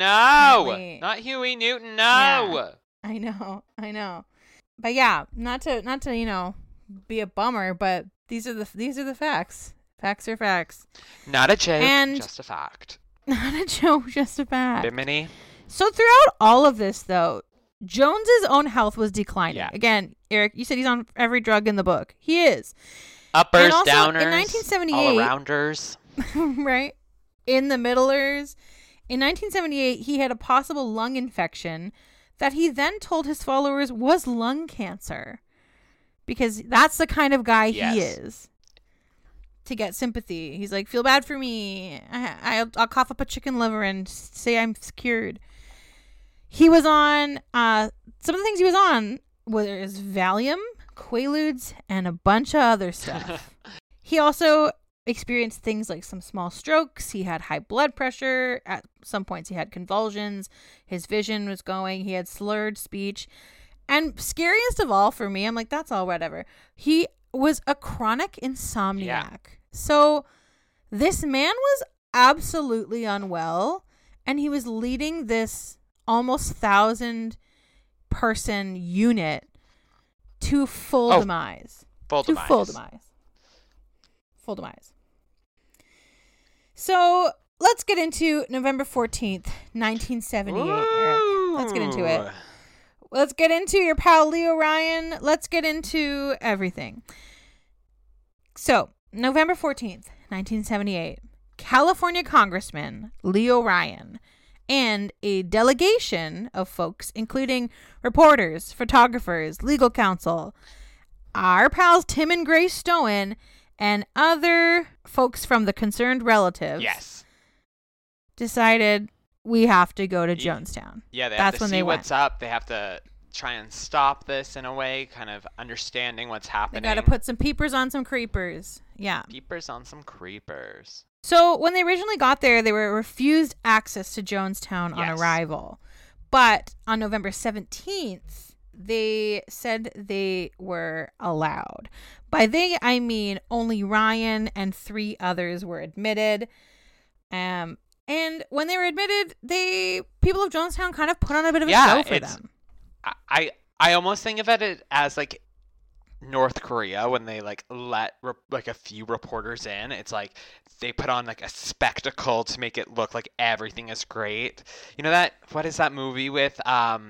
not Huey Newton. No. Yeah, I know. But yeah, not to be a bummer, but these are the facts. Facts are facts. Not a joke, just a fact. Not a joke, just a fact. Bimini. So throughout all of this, though, Jones's own health was declining. Yeah. Again, Eric, you said he's on every drug in the book. He is. Uppers, and also, downers, in 1978, all-arounders. Right? In the middlers. In 1978, he had a possible lung infection that he then told his followers was lung cancer. Because that's the kind of guy he is. To get sympathy. He's like, feel bad for me. I'll cough up a chicken liver and say I'm cured. He was on, some of the things he was on was Valium, Quaaludes, and a bunch of other stuff. He also experienced things like some small strokes. He had high blood pressure. At some points he had convulsions. His vision was going. He had slurred speech. And scariest of all for me, I'm like, that's all whatever. He was a chronic insomniac. Yeah. So this man was absolutely unwell, and he was leading this almost 1,000-person unit to full demise. Full demise. So let's get into November 14th, 1978, Eric. Let's get into it. Let's get into your pal Leo Ryan. Let's get into everything. So, November 14th, 1978, California Congressman Leo Ryan and a delegation of folks, including reporters, photographers, legal counsel, our pals Tim and Grace Stoen, and other folks from the Concerned Relatives, decided we have to go to Jonestown. Yeah, they have to see what's up. They have to try and stop this in a way, kind of understanding what's happening. They got to put some peepers on some creepers. Yeah. Peepers on some creepers. So when they originally got there, they were refused access to Jonestown on arrival. But on November 17th, they said they were allowed. By they, I mean only Ryan and 3 others were admitted. And when they were admitted, people of Jonestown kind of put on a bit of a show for them. I almost think of it as like North Korea when they like let like a few reporters in. It's like they put on like a spectacle to make it look like everything is great. You know that, what is that movie with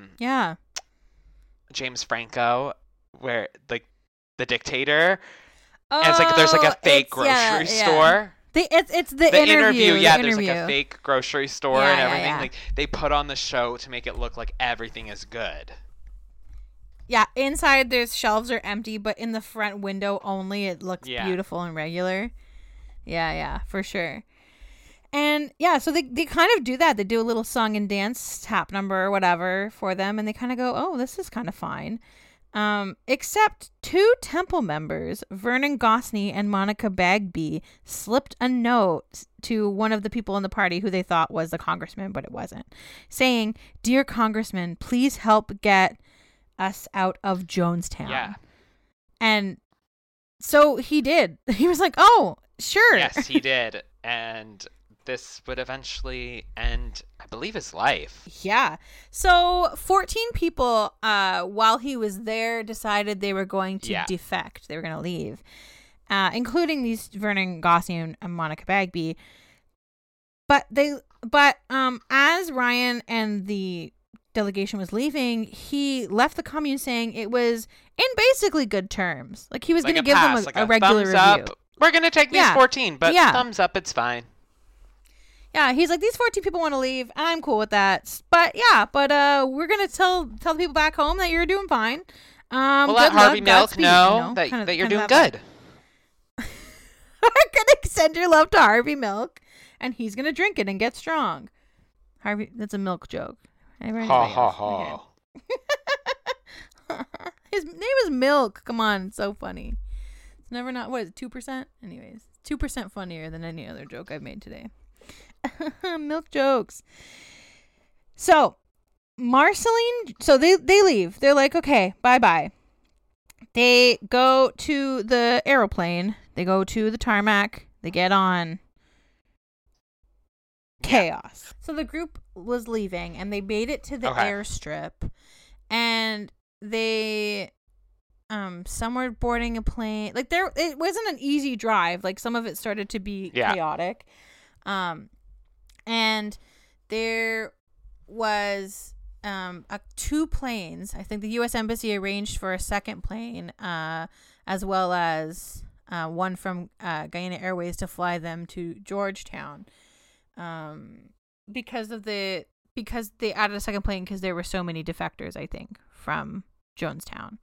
James Franco where like the dictator and it's like there's like a fake grocery store. It's the interview. Yeah, the there's interview. like a fake grocery store and everything. Like they put on the show to make it look like everything is good. Yeah, inside there's shelves are empty, but in the front window only it looks beautiful and regular. Yeah, for sure. And yeah, so they kind of do that. They do a little song and dance tap number or whatever for them, and they kind of go, oh, this is kind of fine. Except two Temple members, Vernon Gosney and Monica Bagby, slipped a note to one of the people in the party who they thought was the congressman, but it wasn't, saying, "Dear Congressman, please help get us out of Jonestown." Yeah. And so he did. He was like, "Oh, sure." Yes, he did. And this would eventually end, I believe, his life. Yeah. So 14 people, while he was there, decided they were going to defect. They were going to leave, including these Vernon Gosney and Monica Bagby. But as Ryan and the delegation was leaving, he left the commune saying it was in basically good terms. Like he was going to give them a regular review. Up. We're going to take these 14, but thumbs up, it's fine. Yeah, he's like, these 14 people want to leave. I'm cool with that. But we're going to tell the people back home that you're doing fine. We'll let Harvey Milk know that you're doing good. We're going to send your love to Harvey Milk, and he's going to drink it and get strong. Harvey, that's a milk joke. Ha ha ha. His name is Milk. Come on, it's so funny. It's never not, what is it, 2%? Anyways, 2% funnier than any other joke I've made today. Milk jokes. So Marceline, so they leave. They're like, okay, bye. They go to the aeroplane. They go to the tarmac. They get on. Chaos. So the group was leaving and they made it to the airstrip, and they some were boarding a plane. Like it wasn't an easy drive. Like some of it started to be chaotic. And there was two planes. I think the U.S. Embassy arranged for a second plane, as well as one from Guyana Airways to fly them to Georgetown. Because they added a second plane because there were so many defectors, I think, from Jonestown.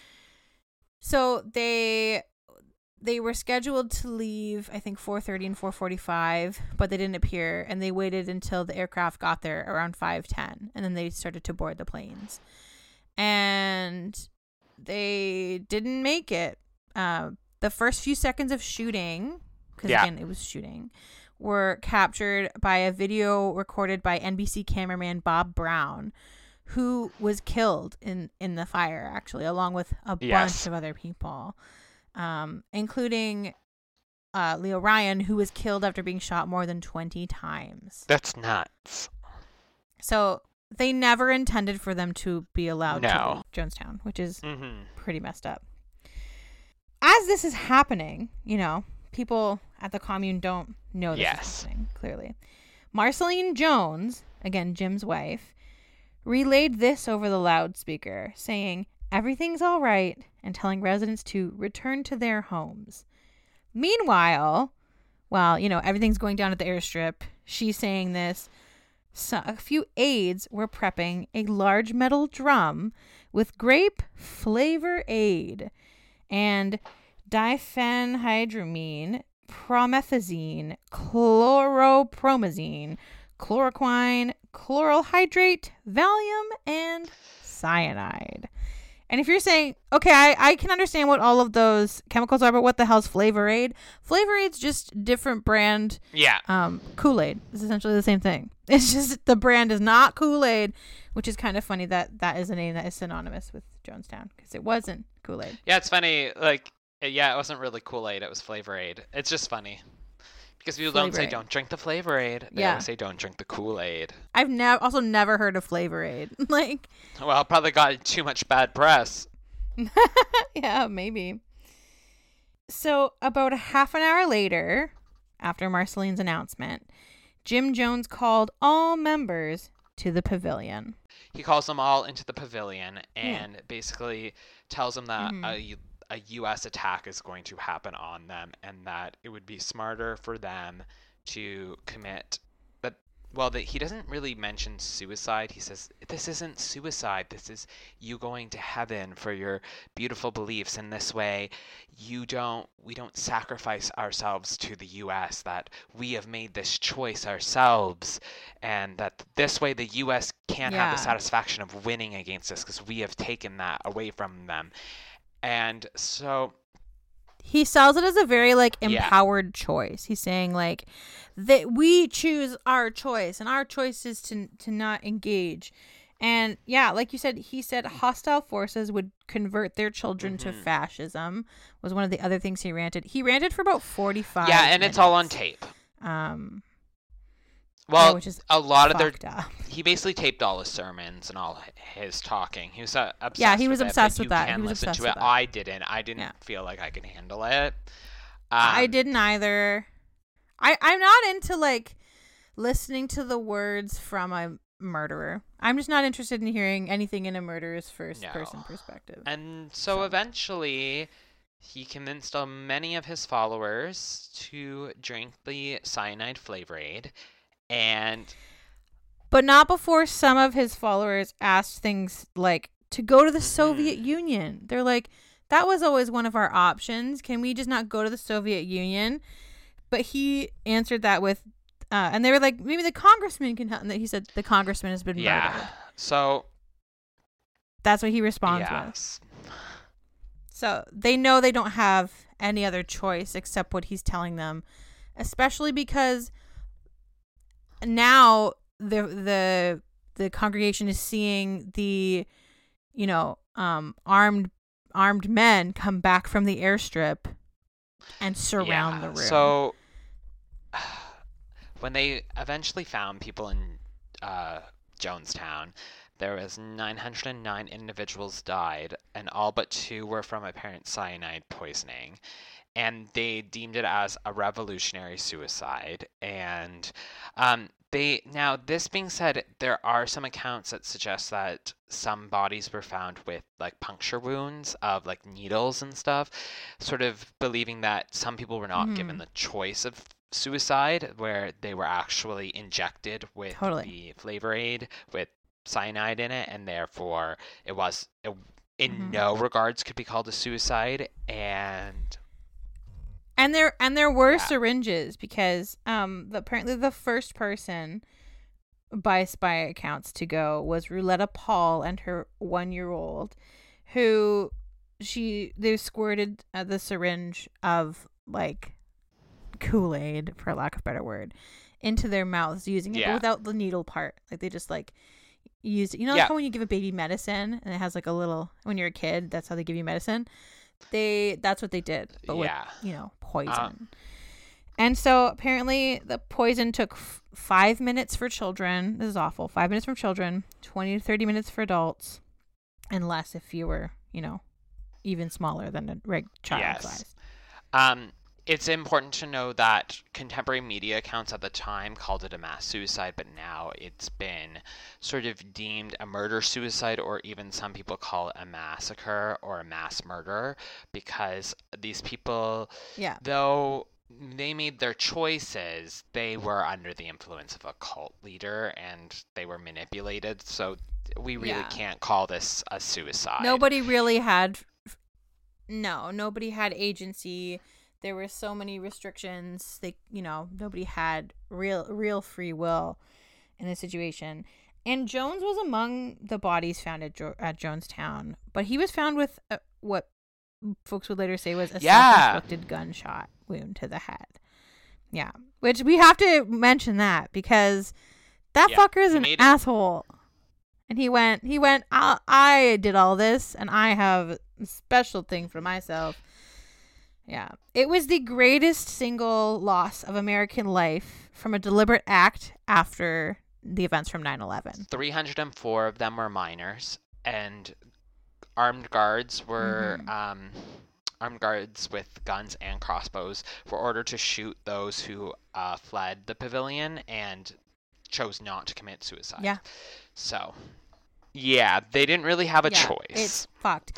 So they were scheduled to leave, I think, 4:30 and 4:45, but they didn't appear, and they waited until the aircraft got there around 5:10, and then they started to board the planes. And they didn't make it. The first few seconds of shooting, because again, it was shooting, were captured by a video recorded by NBC cameraman Bob Brown, who was killed in the fire, actually, along with a bunch of other people. Including Leo Ryan, who was killed after being shot more than 20 times. That's nuts. So they never intended for them to be allowed to leave Jonestown, which is pretty messed up. As this is happening, people at the commune don't know this is happening, clearly. Marceline Jones, again, Jim's wife, relayed this over the loudspeaker, saying, "Everything's all right," and telling residents to return to their homes. Meanwhile, while, everything's going down at the airstrip, she's saying this, so a few aides were prepping a large metal drum with grape flavor aid and diphenhydramine, promethazine, chloropromazine, chloroquine, chloral hydrate, Valium, and cyanide. And if you're saying, okay, I can understand what all of those chemicals are, but what the hell's Flavor Aid? Flavor Aid's just different brand. Kool-Aid. It's essentially the same thing. It's just the brand is not Kool-Aid, which is kind of funny that is a name that is synonymous with Jonestown, because it wasn't Kool-Aid. Yeah, it's funny. Like, it wasn't really Kool-Aid. It was Flavor Aid. It's just funny. Because people don't say, don't drink the Flavor Aid. They always say, don't drink the Kool-Aid. I've also never heard of Flavor Aid. Well, probably got too much bad press. Yeah, maybe. So about a half an hour later, after Marceline's announcement, Jim Jones called all members to the pavilion. He calls them all into the pavilion and basically tells them that a U.S. attack is going to happen on them, and that it would be smarter for them to commit, that well, he doesn't really mention suicide. He says, this isn't suicide. This is you going to heaven for your beautiful beliefs. And this way, we don't sacrifice ourselves to the U.S., that we have made this choice ourselves. And that this way, the U.S. can't have the satisfaction of winning against us because we have taken that away from them. And so... he sells it as a very like empowered choice. He's saying like that we choose our choice and our choice is to not engage. And yeah, like you said, he said hostile forces would convert their children to fascism was one of the other things he ranted. He ranted for about 45 Yeah, and minutes. it's all on tape. Well, which is a lot of up. He basically taped all his sermons and all his talking. He was obsessed. Yeah, he was with obsessed it, with that. You can He was listen obsessed to it. with that. I didn't feel like I could handle it. I didn't either. I'm not into like listening to the words from a murderer. I'm just not interested in hearing anything in a murderer's first person perspective. And so eventually he convinced many of his followers to drink the cyanide flavor aid, but not before some of his followers asked things like to go to the Soviet Union. They're like, that was always one of our options. Can we just not go to the Soviet Union? But he answered that with, and they were like, maybe the congressman can help. And he said the congressman has been murdered. So that's what he responds with. So they know they don't have any other choice except what he's telling them, especially because now the congregation is seeing the, armed men come back from the airstrip and surround the room. So when they eventually found people in Jonestown, there was 909 individuals died, and all but 2 were from apparent cyanide poisoning. And they deemed it as a revolutionary suicide. And this being said, there are some accounts that suggest that some bodies were found with like puncture wounds of like needles and stuff, sort of believing that some people were not given the choice of suicide, where they were actually injected with the flavor aid with cyanide in it, and therefore it in no regards could be called a suicide. And there were syringes because apparently the first person by spy accounts to go was Rouletta Paul and her 1-year-old, who they squirted the syringe of like Kool-Aid, for lack of a better word, into their mouths using it but without the needle part. Like they just like used it. Like how when you give a baby medicine and it has like a little, when you're a kid, that's how they give you medicine. That's what they did, but with poison. And so apparently the poison took 5 minutes for children. This is awful. 5 minutes for children, 20 to 30 minutes for adults, and less if you were, even smaller than a child size. It's important to know that contemporary media accounts at the time called it a mass suicide, but now it's been sort of deemed a murder-suicide, or even some people call it a massacre or a mass murder, because these people, though they made their choices, they were under the influence of a cult leader and they were manipulated, so we really can't call this a suicide. Nobody really had agency. There were so many restrictions. Nobody had real free will in this situation. And Jones was among the bodies found at Jonestown, but he was found with what folks would later say was a self-inflicted gunshot wound to the head. Yeah, which we have to mention that because that fucker is an asshole. And he went, I did all this and I have a special thing for myself. Yeah. It was the greatest single loss of American life from a deliberate act after the events from 9/11. 304 of them were minors, and armed guards were armed guards with guns and crossbows were ordered to shoot those who fled the pavilion and chose not to commit suicide. Yeah. So, they didn't really have a choice. It's fucked.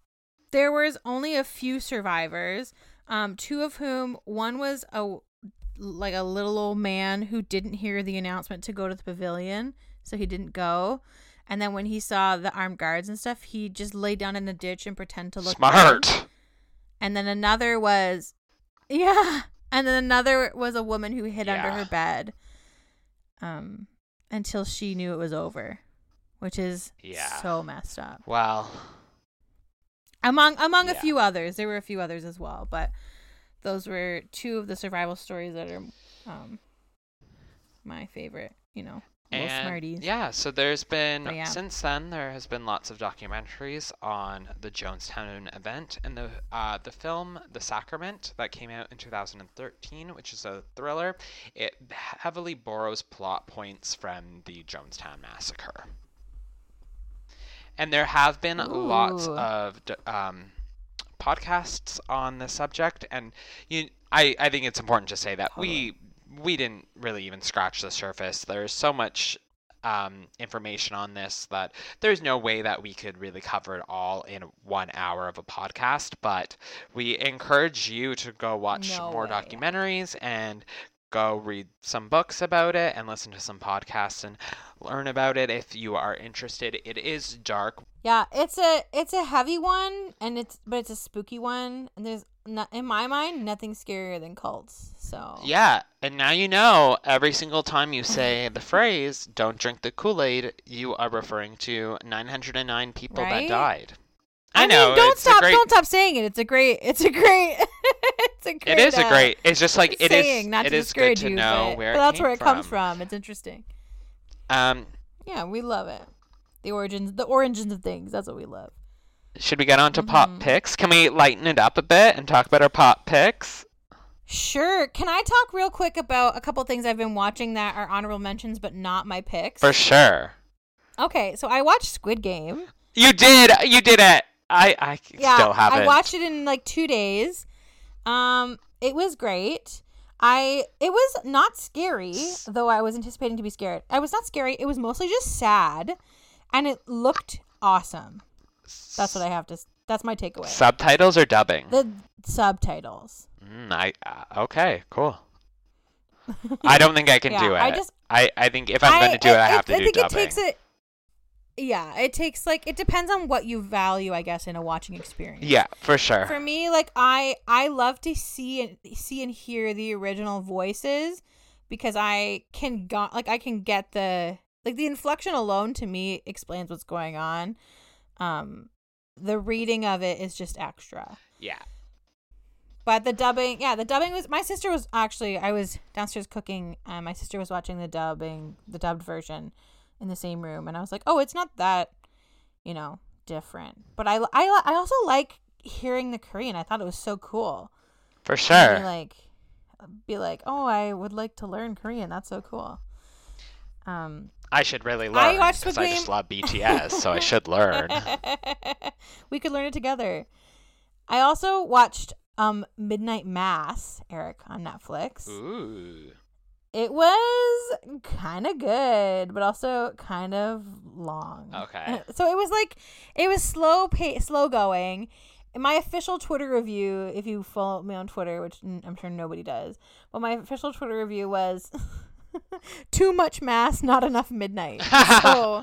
There was only a few survivors, 2 of whom, one was like a little old man who didn't hear the announcement to go to the pavilion, so he didn't go. And then when he saw the armed guards and stuff, he just laid down in a ditch and pretend to look Smart. down. And then another was, yeah. And then another was a woman who hid under her bed, until she knew it was over, which is so messed up. Well, Among a few others, there were a few others as well, but those were two of the survival stories that are my favorite. Little smarties. Yeah, so there's been, But yeah. since then, there has been lots of documentaries on the Jonestown event, and the film The Sacrament that came out in 2013, which is a thriller. It heavily borrows plot points from the Jonestown Massacre. And there have been lots of podcasts on the subject, and I think it's important to say that we didn't really even scratch the surface. There's so much information on this that there's no way that we could really cover it all in 1 hour of a podcast, but we encourage you to go watch more documentaries and go read some books about it and listen to some podcasts and learn about it if you are interested. It is dark. Yeah, it's a heavy one, but it's a spooky one, and there's in my mind nothing scarier than cults. So yeah, and now you know every single time you say the phrase "Don't drink the Kool-Aid," you are referring to 909 people that died. I know. Mean, don't stop saying it. It's a great. It is a great. It's just like it saying, is. Not it to is discourage good to you, know but where that's it where it came comes from. from. It's interesting. Yeah, we love it. The origins of things. That's what we love. Should we get on to pop picks? Can we lighten it up a bit and talk about our pop picks? Sure. Can I talk real quick about a couple things I've been watching that are honorable mentions but not my picks? For sure. Okay, so I watched Squid Game. You did it. I still haven't. I watched it in like 2 days. It was great. It was not scary, though I was anticipating to be scared. I was not scary. It was mostly just sad, and it looked awesome. That's what I have to. That's my takeaway. Subtitles or dubbing? The subtitles. Okay, cool. I don't think I can do it. I think if I'm going to do it, I have to do dubbing. It takes it depends on what you value, I guess, in a watching experience. Yeah, for sure. For me, I love to see and hear the original voices because I can get the inflection alone to me explains what's going on. The reading of it is just extra. Yeah. But the dubbing was, my sister was actually, I was downstairs cooking and my sister was watching the dubbed version in the same room, and I was like, oh, it's not that, different. But I also like hearing the Korean. I thought it was so cool. For sure. Be like, oh, I would like to learn Korean. That's so cool. I should really learn because I just love BTS, so I should learn. We could learn it together. I also watched Midnight Mass, Eric, on Netflix. Ooh. It was kind of good, but also kind of long. Okay. So it was slow going. In my official Twitter review, if you follow me on Twitter, which I'm sure nobody does, but my official Twitter review was too much mass, not enough midnight. So,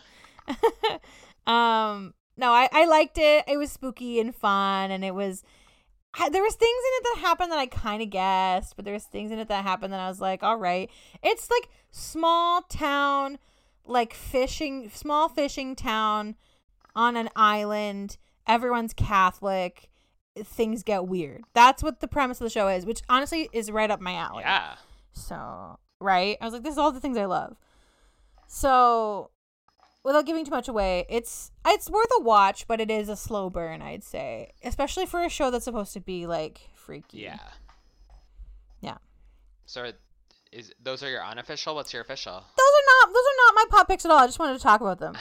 no, I liked it. It was spooky and fun, and there was things in it that happened that I kind of guessed, but there was things in it that happened that I was like, all right. It's like small town, small fishing town on an island. Everyone's Catholic. Things get weird. That's what the premise of the show is, which honestly is right up my alley. Yeah. So, right? I was like, this is all the things I love. So, without giving too much away, it's worth a watch, but it is a slow burn, I'd say. Especially for a show that's supposed to be, freaky. Yeah. Yeah. So, those are your unofficial? What's your official? Those are not my pop picks at all. I just wanted to talk about them.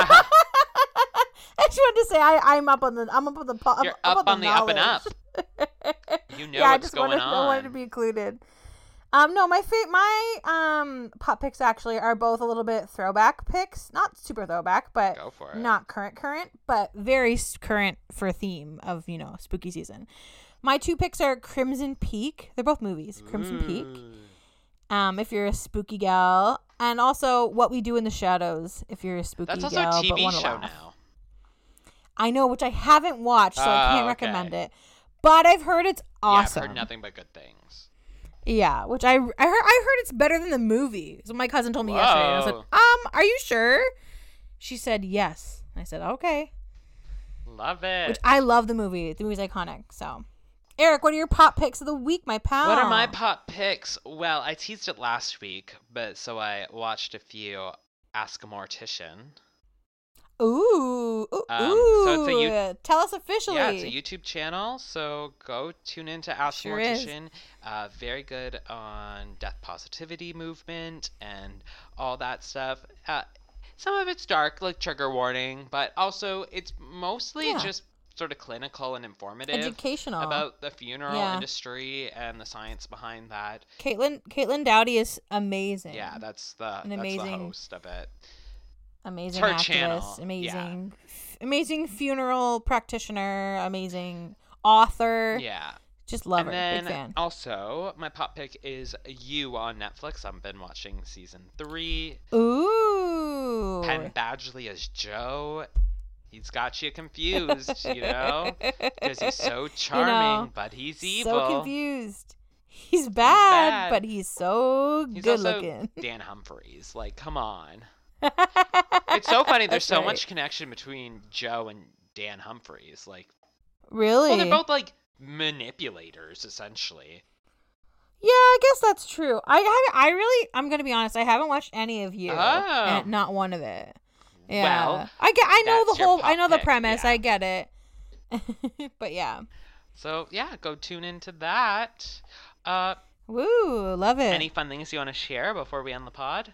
I just wanted to say I'm up on the pop. You're up on the up and up. You know what's going on. I wanted to be included. No, my pop picks actually are both a little bit throwback picks. Not super throwback, but go for it. Not current, but very current for a theme of, spooky season. My two picks are Crimson Peak. They're both movies. Crimson Peak if you're a spooky gal, and also What We Do in the Shadows if you're a spooky That's also gal a but TV wanna show laugh. now. I know, which I haven't watched, so I can't Oh, recommend okay. it. But I've heard it's awesome. Yeah, I've heard nothing but good things. Yeah, which I heard it's better than the movie. So my cousin told me yesterday. And I said, Whoa. are you sure? She said yes. I said, okay. Love it. Which I love the movie. The movie's iconic. So, Eric, what are your pop picks of the week, my pal? What are my pop picks? Well, I teased it last week, but so I watched a few Ask a Mortician. Ooh. So it's a Tell us officially. Yeah, it's a YouTube channel, so go tune into Ask Sure is. Mortician. Very good on death positivity movement and all that stuff. Some of it's dark, like trigger warning, but also it's mostly Yeah. just sort of clinical and informative. Educational. About the funeral Yeah. industry and the science behind that. Caitlin Dowdy is amazing. Yeah, that's An the amazing- host of it. Amazing her activist. channel, Amazing funeral practitioner. Amazing author. Yeah. Just love And her. Big then fan. also, my pop pick is You on Netflix. I've been watching season 3. Ooh. Penn Badgley as Joe. He's got you confused, because he's so charming, but he's evil. So confused. He's bad, bad. but he's so He's good also looking. Dan Humphreys. Like, come on. It's so funny. There's That's so right. much connection between Joe and Dan Humphreys. Like, Really? well, they're both like manipulators, essentially. Yeah, I guess that's true. I'm gonna be honest. I haven't watched any of you. Oh. And not one of it. Yeah. Well, I know that's the your whole. I pop know the pick, premise. yeah. I get it. But yeah. So yeah, go tune into that. Woo, love it. Any fun things you want to share before we end the pod?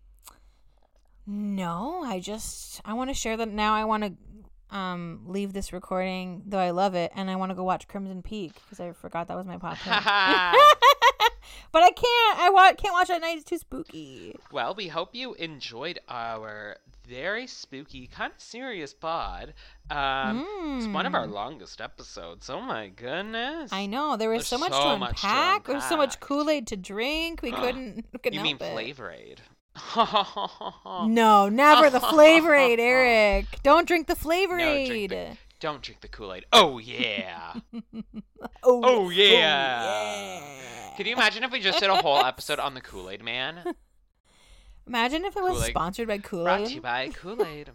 No, I want to share that now. I want to leave this recording, though I love it, and I want to go watch Crimson Peak because I forgot that was my pop pick. But I can't. Can't watch it at night. It's too spooky. Well, we hope you enjoyed our very spooky, kind of serious pod. It's one of our longest episodes. Oh my goodness! I know there was There's so much so to much to unpack. There was so much unpack. Kool-Aid to drink. We couldn't. You mean help it. Flavor Aid? No, never the Flavor Aid, Eric. Don't drink the Flavor No, Aid. don't drink the Kool-Aid. Oh yeah! Oh, Oh yeah! yeah. Can you imagine if we just did a whole episode on the Kool-Aid Man? Imagine if it was Kool-Aid. sponsored by Brought to Kool-Aid. you by Kool-Aid.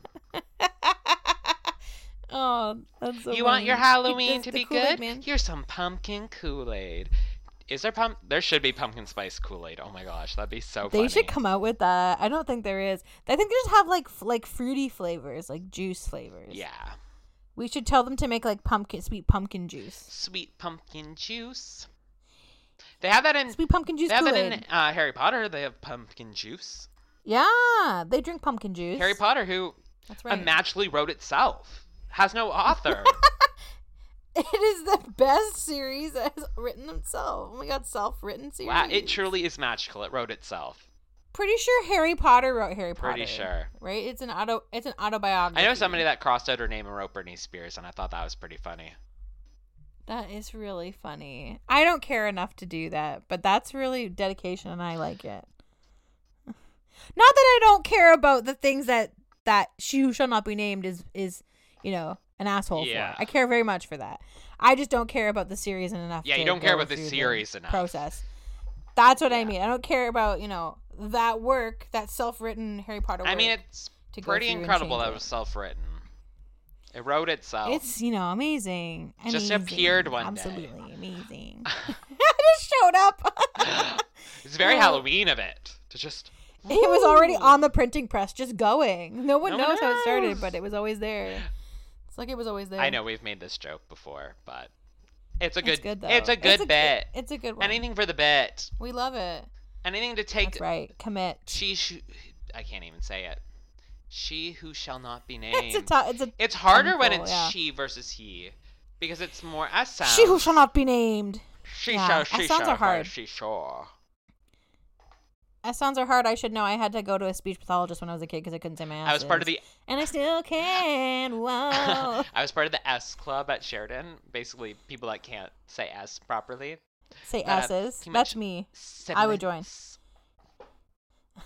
Oh, that's so You want your funny. Halloween That's to the be Kool-Aid good? Man. Here's some pumpkin Kool-Aid. Is there There should be pumpkin spice Kool-Aid. Oh my gosh, that'd be so funny. They should come out with that. I don't think there is. I think they just have like fruity flavors, like juice flavors. Yeah. We should tell them to make like sweet pumpkin juice. Sweet pumpkin juice. They have that in. Sweet pumpkin juice They have Kool-Aid. it in Harry Potter. They have pumpkin juice. Yeah, they drink pumpkin juice. Harry Potter, who That's right. magically wrote itself, has no author. It is the best series that has written themselves. Oh my god, self-written series. Wow, it truly is magical. It wrote itself. Pretty sure Harry Potter wrote Harry Potter. Pretty sure. Right? It's an autobiography. I know somebody that crossed out her name and wrote Britney Spears, and I thought that was pretty funny. That is really funny. I don't care enough to do that, but that's really dedication and I like it. Not that I don't care about the things that She Who Shall Not Be Named is an asshole Yeah. for. I care very much for that. I just don't care about the series enough. Yeah, to you don't care go about the through series enough. process. That's what I Yeah. mean. I don't care about, that work, that self-written Harry Potter work. I mean, it's to go pretty through and incredible change that it. it was self-written. It wrote itself. It's, amazing. Just Amazing. appeared one day. Absolutely amazing. I just showed up. It's very Well, Halloween of it to just. It was already Woo! on the printing press, just going. No one No one knows how it started, knows. but it was always there. It's like it was always there. I know we've made this joke before, but it's a It's good. good, though. It's a good bit. It's a good one. Anything for the bit. We love it. Anything to take. That's right. Commit. I can't even say it. She who shall not be named. It's harder when tongue it's pull, yeah. she versus he, because it's more S sounds. She who shall not be named. She Yeah, shall. S She sounds shall. are hard. She shall. S sounds are hard. I should know. I had to go to a speech pathologist when I was a kid because I couldn't say my S's. I was part of the. And I still can. Whoa. I was part of the S club at Sheridan. Basically, people that can't say S properly. Say That have S's. too That's much me. I would join. sibilance.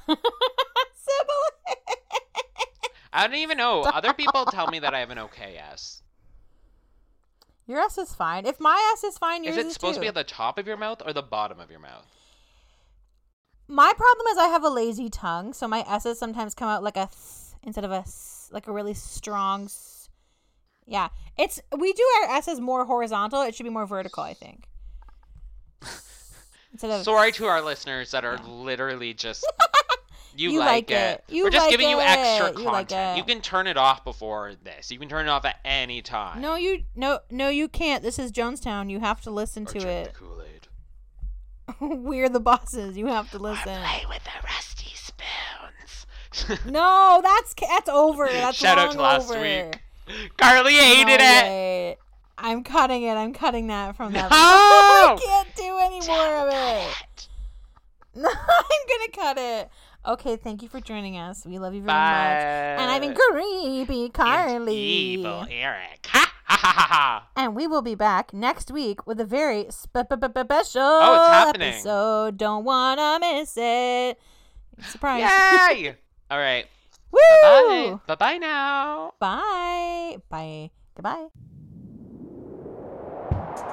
Sibling. I don't even know. Other people tell me that I have an okay S. Your S is fine. If my S is fine, yours Is it is supposed too. to be at the top of your mouth or the bottom of your mouth? My problem is I have a lazy tongue, so my S's sometimes come out like a th instead of a s, like a really strong s. Yeah. We do our S's more horizontal. It should be more vertical, I think. Instead of Sorry to our listeners that are literally just you like like it. it. You We're just like giving you extra it. You like content. it. You can turn it off before this. You can turn it off at any time. No, you can't. This is Jonestown. You have to listen Or to drink it. the Kool-Aid. We're the bosses. You have to Or listen. play with the rusty spoons. No, that's over. That's Shout out long to last over. week. Carly hated No it. way. I'm cutting it. I'm cutting that from that. No! I can't do any more of Cut it. it. No, I'm gonna cut it. Okay, thank you for joining us. We love you very much. And I've been creepy Carly. Evil Eric. Ha ha ha ha ha. And we will be back next week with a very special Oh, it's happening. episode. Don't wanna miss it. Surprise. Yay! All right. Woo! Bye-bye. Bye-bye now. Bye. Bye. Goodbye.